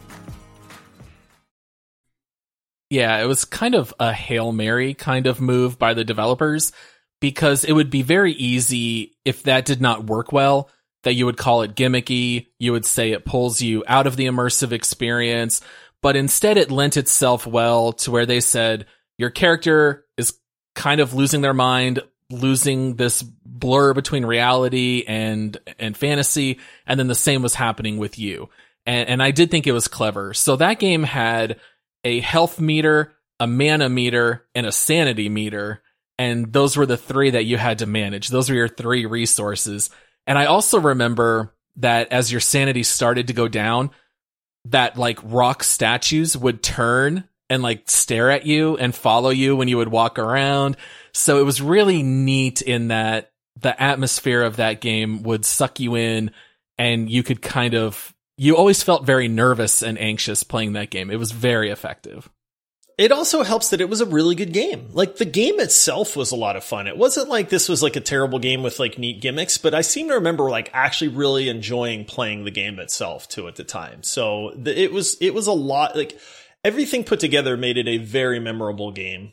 Yeah, it was kind of a Hail Mary kind of move by the developers, because it would be very easy, if that did not work well, that you would call it gimmicky, you would say it pulls you out of the immersive experience, but instead it lent itself well to where they said, your character is kind of losing their mind, losing this blur between reality and fantasy, and then the same was happening with you. And I did think it was clever. So that game had a health meter, a mana meter, and a sanity meter. And those were the three that you had to manage. Those were your three resources. And I also remember that as your sanity started to go down, that like rock statues would turn and like stare at you and follow you when you would walk around. So it was really neat in that the atmosphere of that game would suck you in, and you could you always felt very nervous and anxious playing that game. It was very effective. It also helps that it was a really good game. Like, the game itself was a lot of fun. It wasn't like this was like a terrible game with like neat gimmicks, but I seem to remember like actually really enjoying playing the game itself too at the time. So it was a lot, like everything put together made it a very memorable game.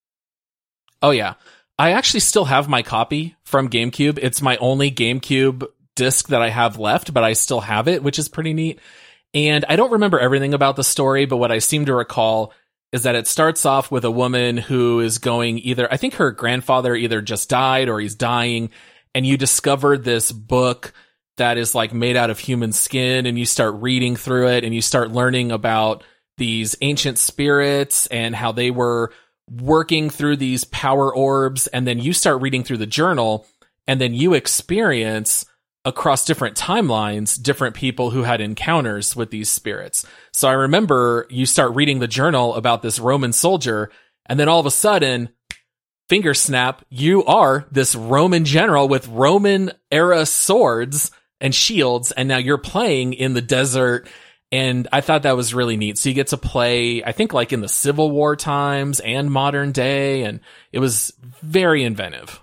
Oh yeah. I actually still have my copy from GameCube. It's my only GameCube disc that I have left, but I still have it, which is pretty neat. And I don't remember everything about the story, but what I seem to recall is that it starts off with a woman who is going I think her grandfather either just died or he's dying, and you discover this book that is like made out of human skin, and you start reading through it, and you start learning about these ancient spirits and how they were working through these power orbs, and then you start reading through the journal, and then you experience across different timelines, different people who had encounters with these spirits. So I remember you start reading the journal about this Roman soldier, and then all of a sudden, finger snap, you are this Roman general with Roman era swords and shields, and now you're playing in the desert. And I thought that was really neat. So you get to play, I think, like in the Civil War times and modern day, and it was very inventive.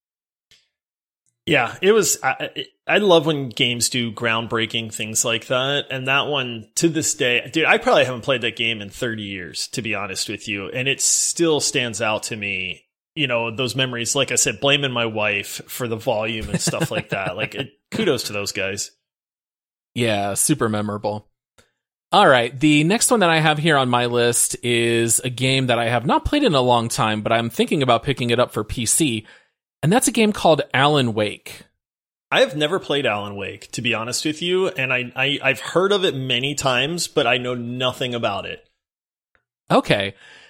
Yeah, it was. I love when games do groundbreaking things like that. And that one, to this day, dude, I probably haven't played that game in 30 years, to be honest with you. And it still stands out to me. You know, those memories, like I said, blaming my wife for the volume and stuff like that. Like, kudos to those guys. Yeah, super memorable. All right. The next one that I have here on my list is a game that I have not played in a long time, but I'm thinking about picking it up for PC. And that's a game called Alan Wake. I have never played Alan Wake, to be honest with you. And I've heard of it many times, but I know nothing about it. Okay.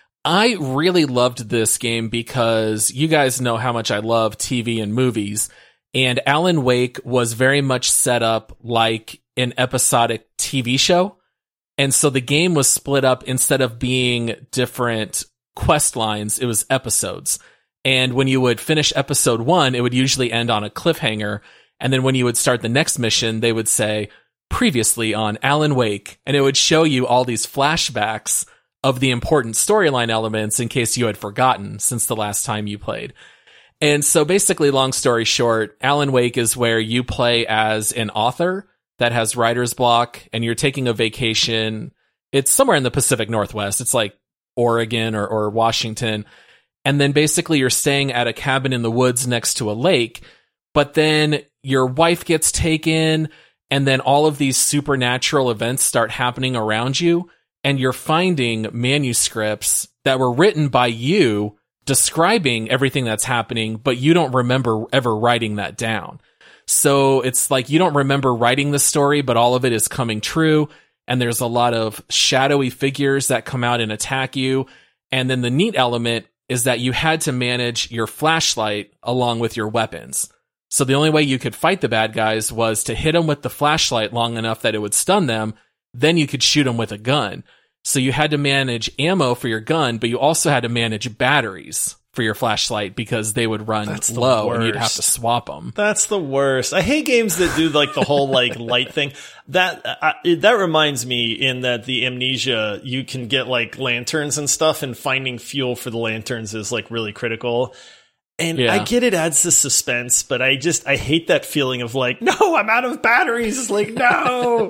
I really loved this game because you guys know how much I love TV and movies. And Alan Wake was very much set up like an episodic TV show. And so the game was split up. Instead of being different quest lines, it was episodes. And when you would finish episode 1, it would usually end on a cliffhanger. And then when you would start the next mission, they would say, previously on Alan Wake. And it would show you all these flashbacks of the important storyline elements in case you had forgotten since the last time you played. And so basically, long story short, Alan Wake is where you play as an author that has writer's block, and you're taking a vacation. It's somewhere in the Pacific Northwest. It's like Oregon or Washington. And then basically you're staying at a cabin in the woods next to a lake, but then your wife gets taken, and then all of these supernatural events start happening around you, and you're finding manuscripts that were written by you describing everything that's happening, but you don't remember ever writing that down. So it's like you don't remember writing the story, but all of it is coming true. And there's a lot of shadowy figures that come out and attack you. And then the neat element is that you had to manage your flashlight along with your weapons. So the only way you could fight the bad guys was to hit them with the flashlight long enough that it would stun them. Then you could shoot them with a gun. So you had to manage ammo for your gun, but you also had to manage batteries for your flashlight because they would run low and you'd have to swap them. That's the worst. I hate games that do like the whole like light thing. That reminds me in that the Amnesia, you can get like lanterns and stuff, and finding fuel for the lanterns is like really critical. And I get it adds the suspense, but I hate that feeling of like, no, I'm out of batteries. It's like, no.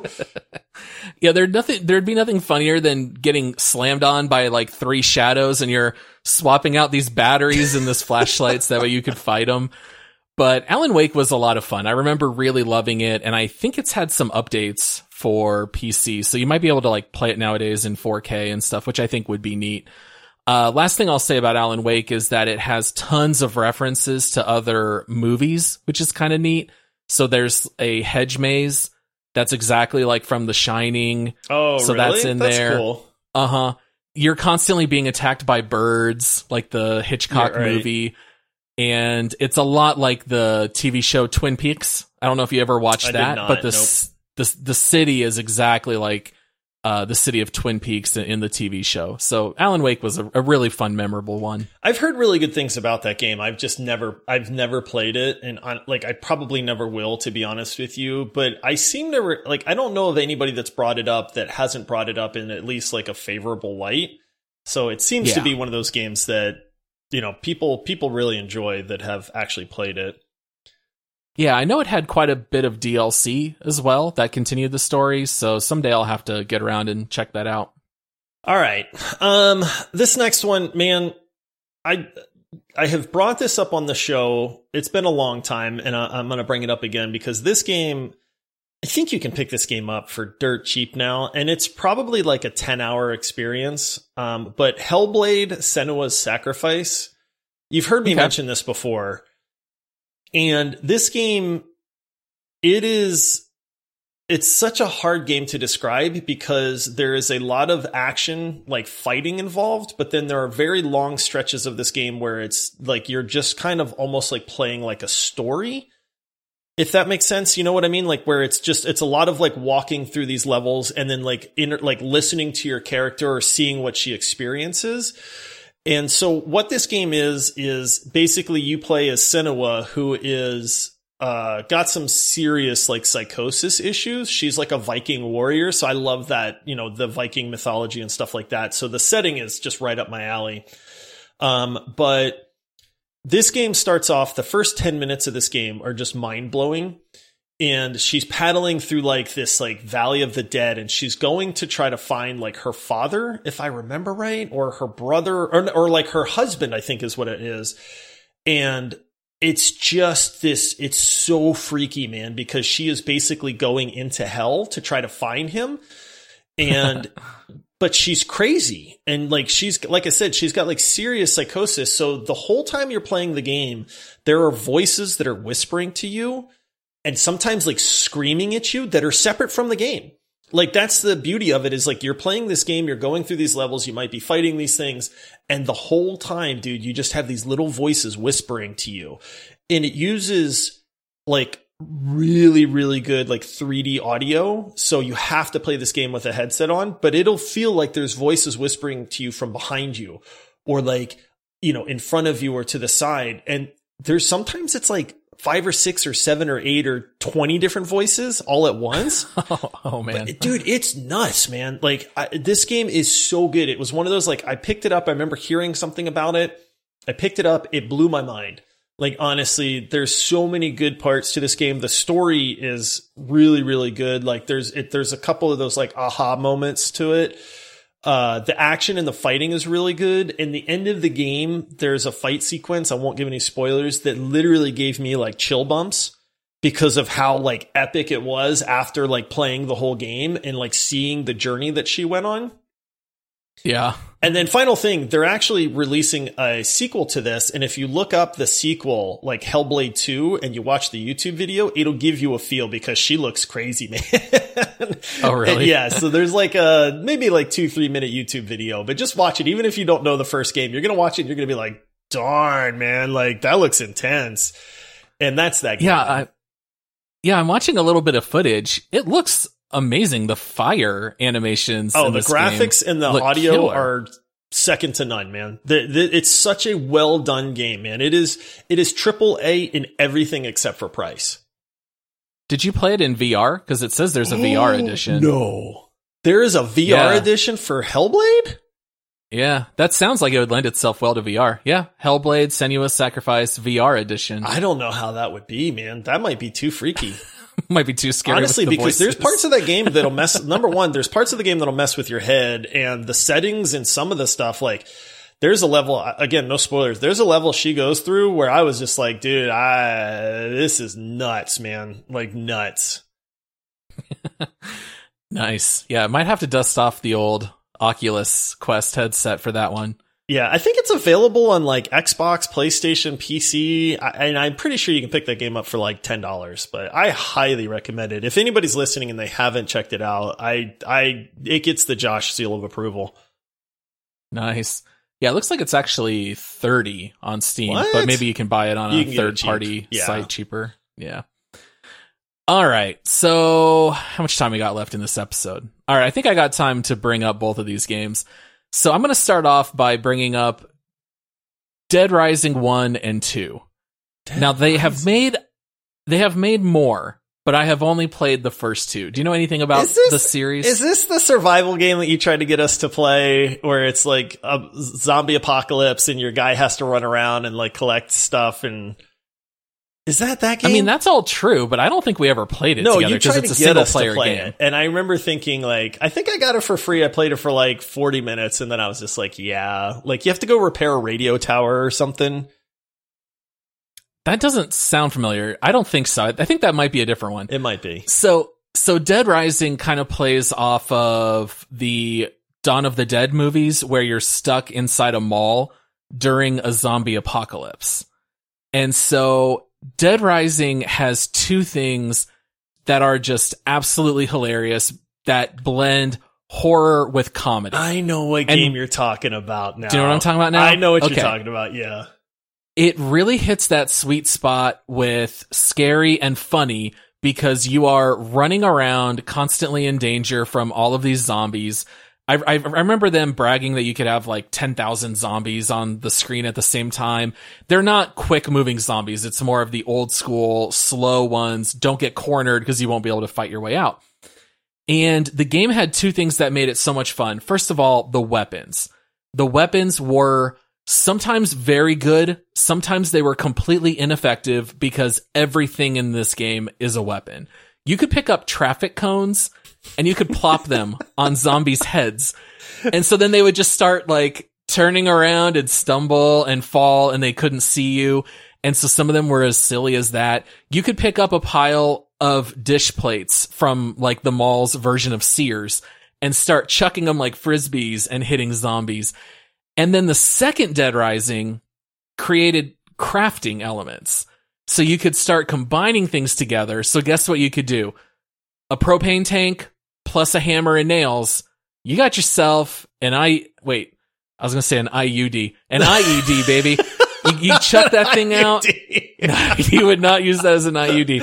Yeah, there'd be nothing funnier than getting slammed on by like 3 shadows and you're swapping out these batteries and this flashlights that way you could fight them. But Alan Wake was a lot of fun. I remember really loving it, and I think it's had some updates for PC, so you might be able to like play it nowadays in 4K and stuff, which I think would be neat. Last thing I'll say about Alan Wake is that it has tons of references to other movies, which is kind of neat. So there's a hedge maze that's exactly like from The Shining. Oh, so really? That's in that's there. Cool. Uh-huh. You're constantly being attacked by birds, like the Hitchcock movie. And it's a lot like the TV show Twin Peaks. I don't know if you ever watched that, but the city is exactly like the city of Twin Peaks in the TV show. So Alan Wake was a really fun, memorable one. I've heard really good things about that game. I've never played it, and I probably never will, to be honest with you. But I seem to I don't know of anybody that's brought it up that hasn't brought it up in at least like a favorable light. So it seems to be one of those games that, you know, people really enjoy that have actually played it. Yeah, I know it had quite a bit of DLC as well that continued the story, so someday I'll have to get around and check that out. All right. This next one, man, I have brought this up on the show. It's been a long time, and I'm going to bring it up again because this game, I think you can pick this game up for dirt cheap now, and it's probably like a 10-hour experience. But Hellblade: Senua's Sacrifice, you've heard me mention this before. And this game, it's such a hard game to describe because there is a lot of action, like fighting involved, but then there are very long stretches of this game where it's like you're just kind of almost like playing like a story, if that makes sense. You know what I mean? Like where it's a lot of like walking through these levels and then like listening to your character or seeing what she experiences. And so what this game is basically you play as Senua, who is got some serious like psychosis issues. She's like a Viking warrior. So I love that, you know, the Viking mythology and stuff like that. So the setting is just right up my alley. But this game starts off, the first 10 minutes of this game are just mind blowing. And she's paddling through like this like Valley of the Dead, and she's going to try to find like her father, if I remember right, or her brother, or like her husband, I think is what it is. And it's just it's so freaky, man, because she is basically going into hell to try to find him. And but she's crazy. And like like I said, she's got like serious psychosis. So the whole time you're playing the game, there are voices that are whispering to you and sometimes like screaming at you that are separate from the game. Like that's the beauty of it, is like you're playing this game, you're going through these levels, you might be fighting these things, and the whole time, dude, you just have these little voices whispering to you. And it uses like really, really good like 3D audio. So you have to play this game with a headset on, but it'll feel like there's voices whispering to you from behind you or like, you know, in front of you or to the side. And there's sometimes it's like 5 or 6 or 7 or 8 or 20 different voices all at once. Oh man. But, dude, it's nuts, man. Like this game is so good. It was one of those, like I picked it up. I remember hearing something about it. I picked it up. It blew my mind. Like, honestly, there's so many good parts to this game. The story is really, really good. Like there's a couple of those like aha moments to it. The action and the fighting is really good. In the end of the game, there's a fight sequence. I won't give any spoilers, that literally gave me like chill bumps because of how like epic it was after like playing the whole game and like seeing the journey that she went on. Yeah. And then final thing, they're actually releasing a sequel to this. And if you look up the sequel, like Hellblade 2, and you watch the YouTube video, it'll give you a feel because she looks crazy, man. Oh, really? And yeah. So there's like a maybe like 2-3 minute YouTube video, but just watch it. Even if you don't know the first game, you're going to watch it and you're going to be like, darn, man, like that looks intense. And that's that game. Yeah, I'm watching a little bit of footage. It looks amazing. The fire animations. Oh, the graphics and the audio killer. are second to none, man. It's such a well done game, man. It is AAA in everything except for price. Did you play it in VR? Because it says there's a VR edition. No, there is a VR edition for Hellblade. Yeah, that sounds like it would lend itself well to VR. Yeah, Hellblade: Senua's Sacrifice VR edition. I don't know how that would be, man. That might be too freaky. Might be too scary. Honestly, with the because voices. there's parts of that game that'll mess. Number one, there's parts of the game that'll mess with your head, and the settings and some of the stuff. Like, there's a level. Again, no spoilers. There's a level she goes through where I was just like, dude, this is nuts, man. Like nuts. Nice. Yeah, I might have to dust off the old Oculus Quest headset for that one. Yeah, I think it's available on like Xbox, PlayStation, PC, and I'm pretty sure you can pick that game up for like $10. But I highly recommend it. If anybody's listening and they haven't checked it out, it gets the Josh seal of approval. Nice. Yeah, it looks like it's actually $30 on Steam, What? but maybe you can buy it on You a can get it third-party cheap. Yeah. site cheaper. Yeah. All right, so how much time we got left in this episode? All right, I think I got time to bring up both of these games. So I'm going to start off by bringing up Dead Rising 1 and 2. Now they have made more, but I have only played the first two. Do you know anything about the series? Is this the survival game that you tried to get us to play, where it's like a zombie apocalypse and your guy has to run around and like collect stuff? And is that game? I mean, that's all true, but I don't think we ever played it No, together you tried because to it's a get single us to player play game. it. And I remember thinking, like, I think I got it for free. I played it for like 40 minutes, and then I was just like, yeah. Like, you have to go repair a radio tower or something. That doesn't sound familiar. I don't think so. I think that might be a different one. It might be. So Dead Rising kind of plays off of the Dawn of the Dead movies, where you're stuck inside a mall during a zombie apocalypse. And so Dead Rising has two things that are just absolutely hilarious that blend horror with comedy. I know what game you're talking about now. Do you know what I'm talking about now? I know what Okay. you're talking about, yeah. It really hits that sweet spot with scary and funny because you are running around constantly in danger from all of these zombies. I remember them bragging that you could have like 10,000 zombies on the screen at the same time. They're not quick moving zombies. It's more of the old school, slow ones. Don't get cornered because you won't be able to fight your way out. And the game had two things that made it so much fun. First of all, the weapons. The weapons were sometimes very good. Sometimes they were completely ineffective because everything in this game is a weapon. You could pick up traffic cones and you could plop them on zombies' heads. And so then they would just start like turning around and stumble and fall and they couldn't see you. And so some of them were as silly as that. You could pick up a pile of dish plates from like the mall's version of Sears and start chucking them like frisbees and hitting zombies. And then the second Dead Rising created crafting elements. So you could start combining things together. So guess what you could do? A propane tank plus a hammer and nails. You got yourself an IUD. An IED, baby. You chuck that thing out. You would not use that as an IUD.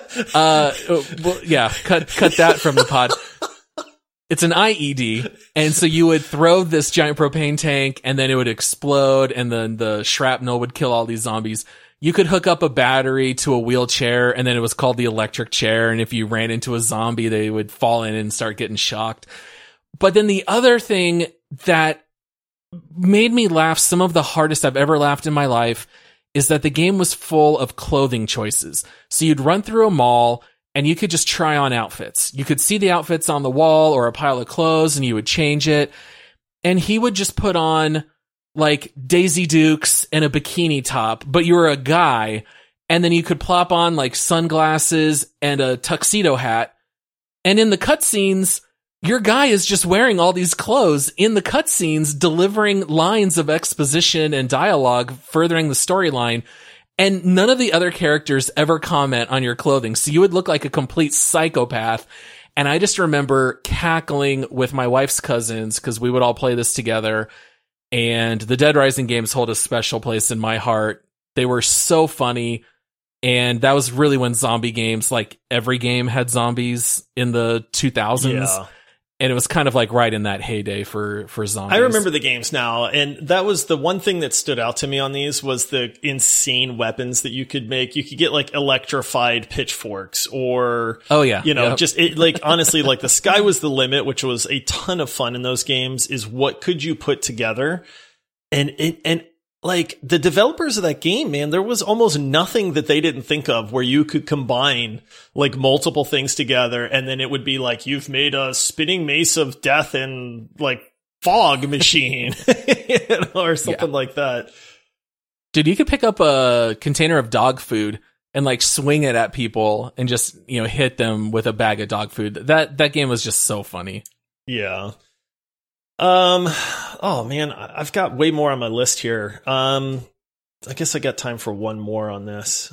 Well, yeah, cut that from the pod. It's an IED, and so you would throw this giant propane tank, and then it would explode, and then the shrapnel would kill all these zombies. You could hook up a battery to a wheelchair, and then it was called the electric chair, and if you ran into a zombie, they would fall in and start getting shocked. But then the other thing that made me laugh, some of the hardest I've ever laughed in my life, is that the game was full of clothing choices. So you'd run through a mall, and you could just try on outfits. You could see the outfits on the wall or a pile of clothes, and you would change it. And he would just put on like Daisy Dukes and a bikini top, but you were a guy. And then you could plop on like sunglasses and a tuxedo hat. And in the cutscenes, your guy is just wearing all these clothes in the cutscenes, delivering lines of exposition and dialogue, furthering the storyline. And none of the other characters ever comment on your clothing. So you would look like a complete psychopath. And I just remember cackling with my wife's cousins because we would all play this together. And the Dead Rising games hold a special place in my heart. They were so funny. And that was really when zombie games, like every game had zombies in the 2000s. Yeah. And it was kind of like right in that heyday for zombies. I remember the games now, and that was the one thing that stood out to me on these was the insane weapons that you could make. You could get like electrified pitchforks or, just it, like honestly, like the sky was the limit, which was a ton of fun in those games. Is what could you put together, and like the developers of that game, man, there was almost nothing that they didn't think of where you could combine like multiple things together. And then it would be like, you've made a spinning mace of death and like fog machine, or something like that. Dude, you could pick up a container of dog food and like swing it at people and just, hit them with a bag of dog food. That game was just so funny. Yeah. Oh man, I've got way more on my list here. I guess I got time for one more on this.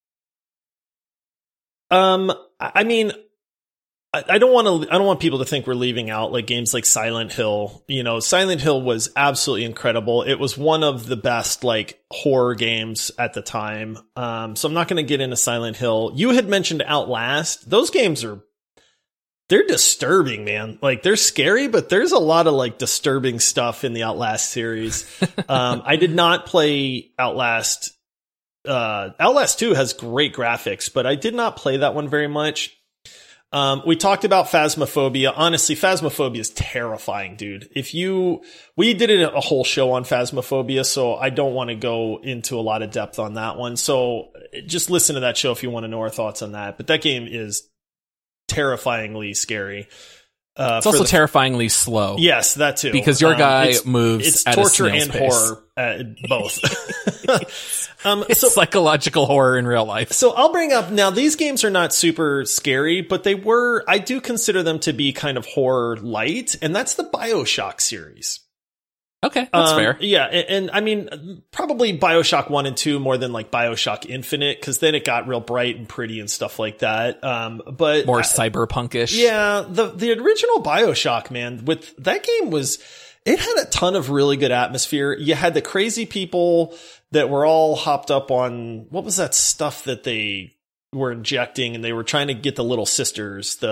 I mean, I don't want people to think we're leaving out like games like Silent Hill. Silent Hill was absolutely incredible. It was one of the best like horror games at the time. So I'm not going to get into Silent Hill. You had mentioned Outlast. Those games they're disturbing, man. Like they're scary, but there's a lot of like disturbing stuff in the Outlast series. I did not play Outlast. Outlast 2 has great graphics, but I did not play that one very much. We talked about Phasmophobia. Honestly, Phasmophobia is terrifying, dude. We did a whole show on Phasmophobia, so I don't want to go into a lot of depth on that one. So just listen to that show if you want to know our thoughts on that. But that game is terrifyingly scary. It's also terrifyingly slow. Yes, that too. Because your guy moves it's at torture a snail's and pace. horror, both. It's psychological horror in real life. So I'll bring up now, these games are not super scary, but I do consider them to be kind of horror light, and that's the BioShock series. Okay, that's fair. Yeah, and I mean, probably BioShock 1 and 2 more than like BioShock Infinite, because then it got real bright and pretty and stuff like that. But more cyberpunkish. Yeah, the original BioShock, man, with that game it had a ton of really good atmosphere. You had the crazy people that were all hopped up on, what was that stuff that they were injecting, and they were trying to get the little sisters,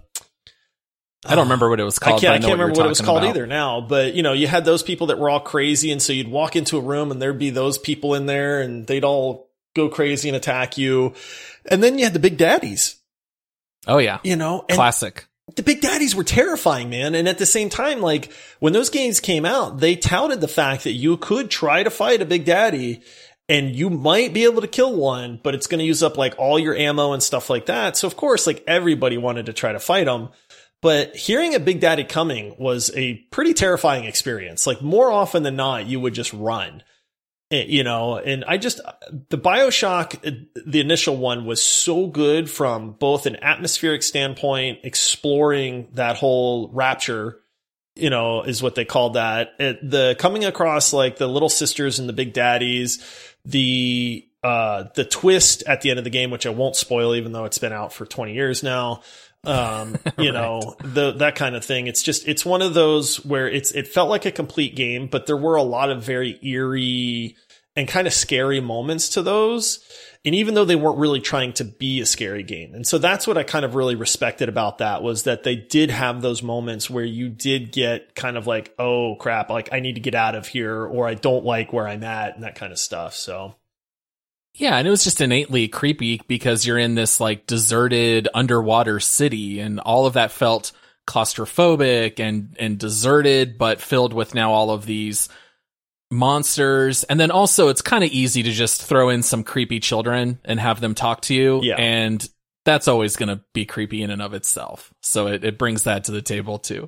I don't remember what it was called. I can't remember what it was called about. either now, but you had those people that were all crazy. And so you'd walk into a room and there'd be those people in there and they'd all go crazy and attack you. And then you had the Big Daddies. Oh yeah. And classic. The Big Daddies were terrifying, man. And at the same time, like when those games came out, they touted the fact that you could try to fight a Big Daddy and you might be able to kill one, but it's going to use up like all your ammo and stuff like that. So of course, like everybody wanted to try to fight them. But hearing a Big Daddy coming was a pretty terrifying experience. Like more often than not, you would just run. You know, and the BioShock, the initial one was so good from both an atmospheric standpoint, exploring that whole rapture, you know, is what they called that. The coming across like the little sisters and the big daddies, the twist at the end of the game, which I won't spoil, even though it's been out for 20 years now. You know, that kind of thing. It's one of those where it felt like a complete game, but there were a lot of very eerie and kind of scary moments to those. And even though they weren't really trying to be a scary game. And so that's what I kind of really respected about that, was that they did have those moments where you did get kind of like, oh crap, like I need to get out of here, or I don't like where I'm at, and that kind of stuff. So yeah, and it was just innately creepy because you're in this like deserted underwater city, and all of that felt claustrophobic and deserted, but filled with now all of these monsters. And then also it's kind of easy to just throw in some creepy children and have them talk to you. Yeah. And that's always going to be creepy in and of itself. So it brings that to the table too.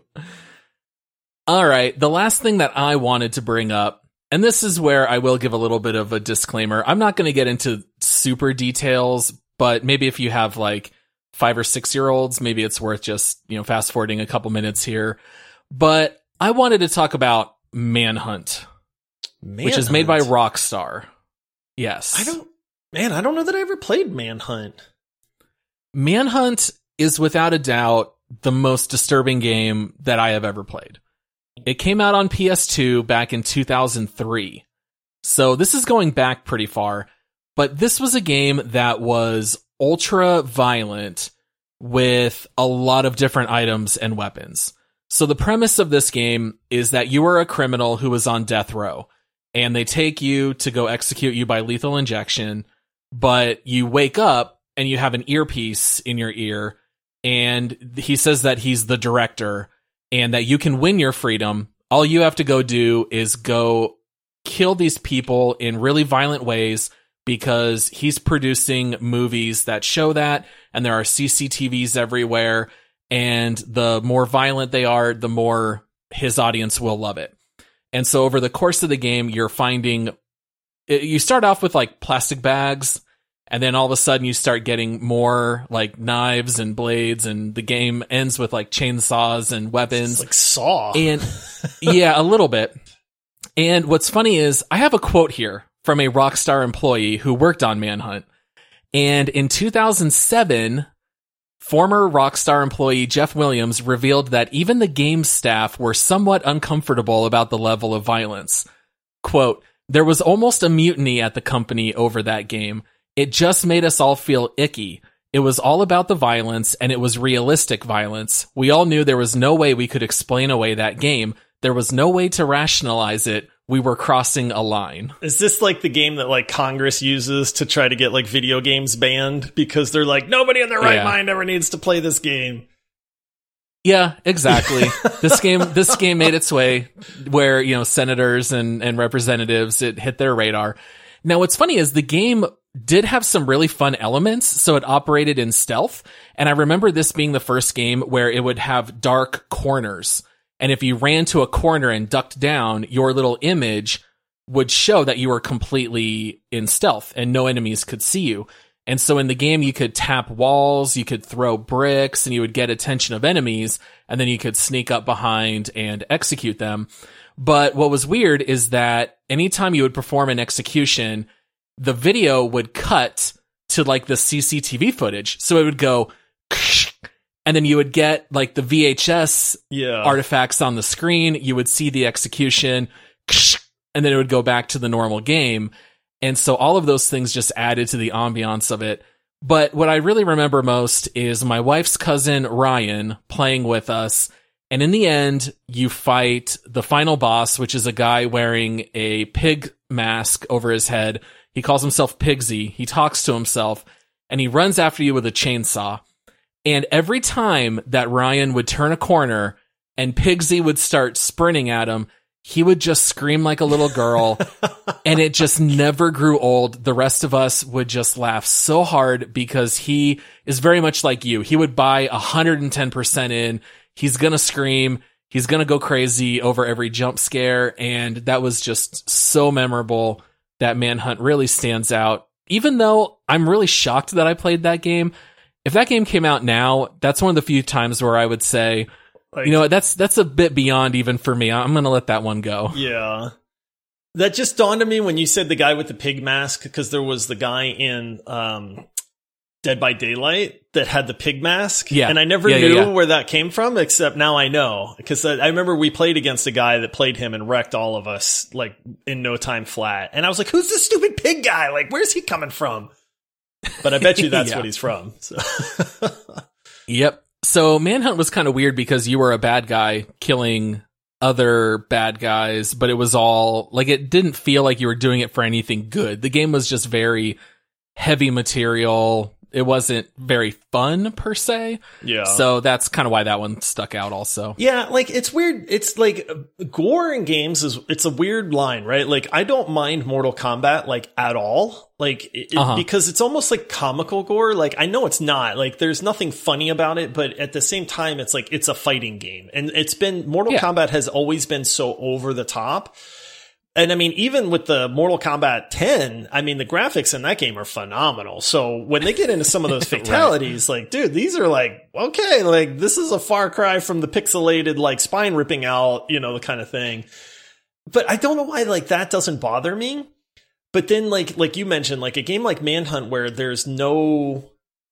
All right. The last thing that I wanted to bring up, and this is where I will give a little bit of a disclaimer. I'm not going to get into super details, but maybe if you have like 5 or 6 year olds, maybe it's worth just, you know, fast forwarding a couple minutes here. But I wanted to talk about Manhunt, which is made by Rockstar. Yes. I don't know that I ever played Manhunt. Manhunt is without a doubt the most disturbing game that I have ever played. It came out on PS2 back in 2003. So this is going back pretty far, but this was a game that was ultra violent with a lot of different items and weapons. So the premise of this game is that you are a criminal who is on death row, and they take you to go execute you by lethal injection, but you wake up and you have an earpiece in your ear, and he says that he's the director and that you can win your freedom. All you have to go do is go kill these people in really violent ways, because he's producing movies that show that, and there are CCTVs everywhere, and the more violent they are, the more his audience will love it. And so over the course of the game, you start off with like plastic bags, and then all of a sudden you start getting more like knives and blades, and the game ends with like chainsaws and weapons. It's like Saw. And yeah, a little bit. And what's funny is I have a quote here from a Rockstar employee who worked on Manhunt. And in 2007, former Rockstar employee Jeff Williams revealed that even the game staff were somewhat uncomfortable about the level of violence. Quote, "There was almost a mutiny at the company over that game. It just made us all feel icky. It was all about the violence, and it was realistic violence. We all knew there was no way we could explain away that game. There was no way to rationalize it. We were crossing a line." Is this like the game that like Congress uses to try to get like video games banned, because they're like, nobody in their right mind ever needs to play this game? Yeah, exactly. This game made its way where, you know, senators and representatives, it hit their radar. Now, what's funny is the game did have some really fun elements, so it operated in stealth. And I remember this being the first game where it would have dark corners. And if you ran to a corner and ducked down, your little image would show that you were completely in stealth and no enemies could see you. And so in the game, you could tap walls, you could throw bricks, and you would get attention of enemies, and then you could sneak up behind and execute them. But what was weird is that anytime you would perform an execution, the video would cut to like the CCTV footage. So it would go, and then you would get like the VHS artifacts on the screen. You would see the execution, and then it would go back to the normal game. And so all of those things just added to the ambiance of it. But what I really remember most is my wife's cousin, Ryan, playing with us. And in the end, you fight the final boss, which is a guy wearing a pig mask over his head. He calls himself Pigsy. He talks to himself, and he runs after you with a chainsaw. And every time that Ryan would turn a corner and Pigsy would start sprinting at him, he would just scream like a little girl, and it just never grew old. The rest of us would just laugh so hard because he is very much like you. He would buy 110% in. He's going to scream. He's going to go crazy over every jump scare. And that was just so memorable that Manhunt really stands out. Even though I'm really shocked that I played that game, if that game came out now, that's one of the few times where I would say, you know what, that's a bit beyond even for me. I'm going to let that one go. Yeah. That just dawned on me when you said the guy with the pig mask, because there was the guy in Dead by Daylight that had the pig mask. Yeah. And I never knew where that came from, except now I know. Because I remember we played against a guy that played him and wrecked all of us, like, in no time flat. And I was like, who's this stupid pig guy? Like, where's he coming from? But I bet you that's what he's from. So. Yep. So Manhunt was kind of weird because you were a bad guy killing other bad guys, but it was all, like, it didn't feel like you were doing it for anything good. The game was just very heavy material. It wasn't very fun per se. Yeah. So that's kind of why that one stuck out also. Yeah, like it's weird. It's like gore in games it's a weird line, right? Like I don't mind Mortal Kombat like at all. Like because it's almost like comical gore. Like I know it's not. Like there's nothing funny about it, but at the same time it's like it's a fighting game. And Mortal Kombat has always been so over the top. And I mean, even with the Mortal Kombat 10, I mean, the graphics in that game are phenomenal. So when they get into some of those fatalities, like, dude, these are like, okay, like this is a far cry from the pixelated, like spine ripping out, you know, the kind of thing. But I don't know why like that doesn't bother me. But then like you mentioned, like a game like Manhunt where there's nothing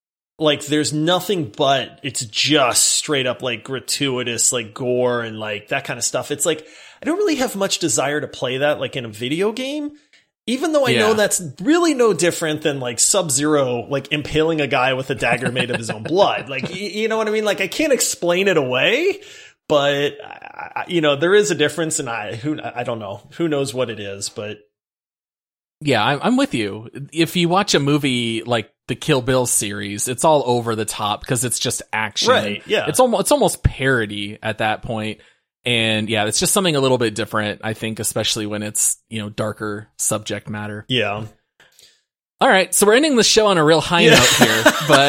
but it's just straight up like gratuitous, like gore and like that kind of stuff. It's like, I don't really have much desire to play that like in a video game, even though I know that's really no different than like Sub-Zero, like impaling a guy with a dagger made of his own blood. Like, you know what I mean? Like I can't explain it away, but you know, there is a difference and I don't know, who knows what it is, but. Yeah, I'm with you. If you watch a movie like the Kill Bill series, it's all over the top because it's just action. Right, yeah. It's almost parody at that point. And yeah, it's just something a little bit different, I think, especially when it's, you know, darker subject matter. Yeah. All right, so we're ending the show on a real high note here,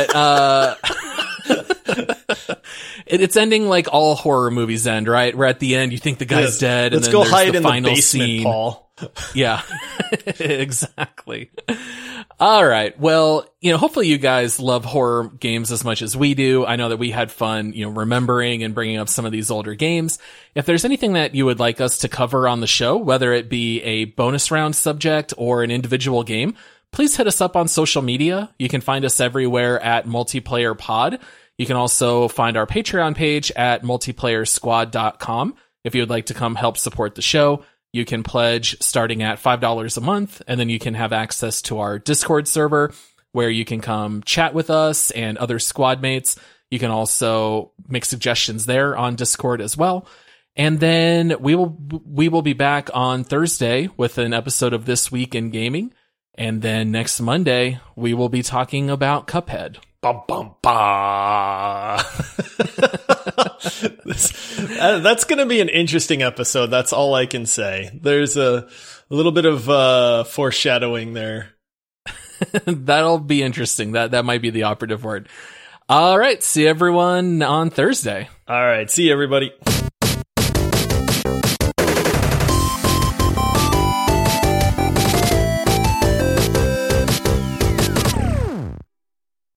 but it's ending like all horror movies end, right? Where at the end you think the guy's dead, Let's and then go hide the in final the basement, scene. Paul. Yeah, exactly. All right. Well, you know, hopefully you guys love horror games as much as we do. I know that we had fun, you know, remembering and bringing up some of these older games. If there's anything that you would like us to cover on the show, whether it be a bonus round subject or an individual game, please hit us up on social media. You can find us everywhere at Multiplayer Pod. You can also find our Patreon page at multiplayersquad.com. If you would like to come help support the show, you can pledge starting at $5 a month, and then you can have access to our Discord server where you can come chat with us and other squad mates. You can also make suggestions there on Discord as well. And then we will be back on Thursday with an episode of This Week in Gaming. And then next Monday, we will be talking about Cuphead. Bum, bum, bah. That's going to be an interesting episode. That's all I can say. There's a little bit of foreshadowing there. That'll be interesting. That might be the operative word. All right. See everyone on Thursday. All right. See you, everybody.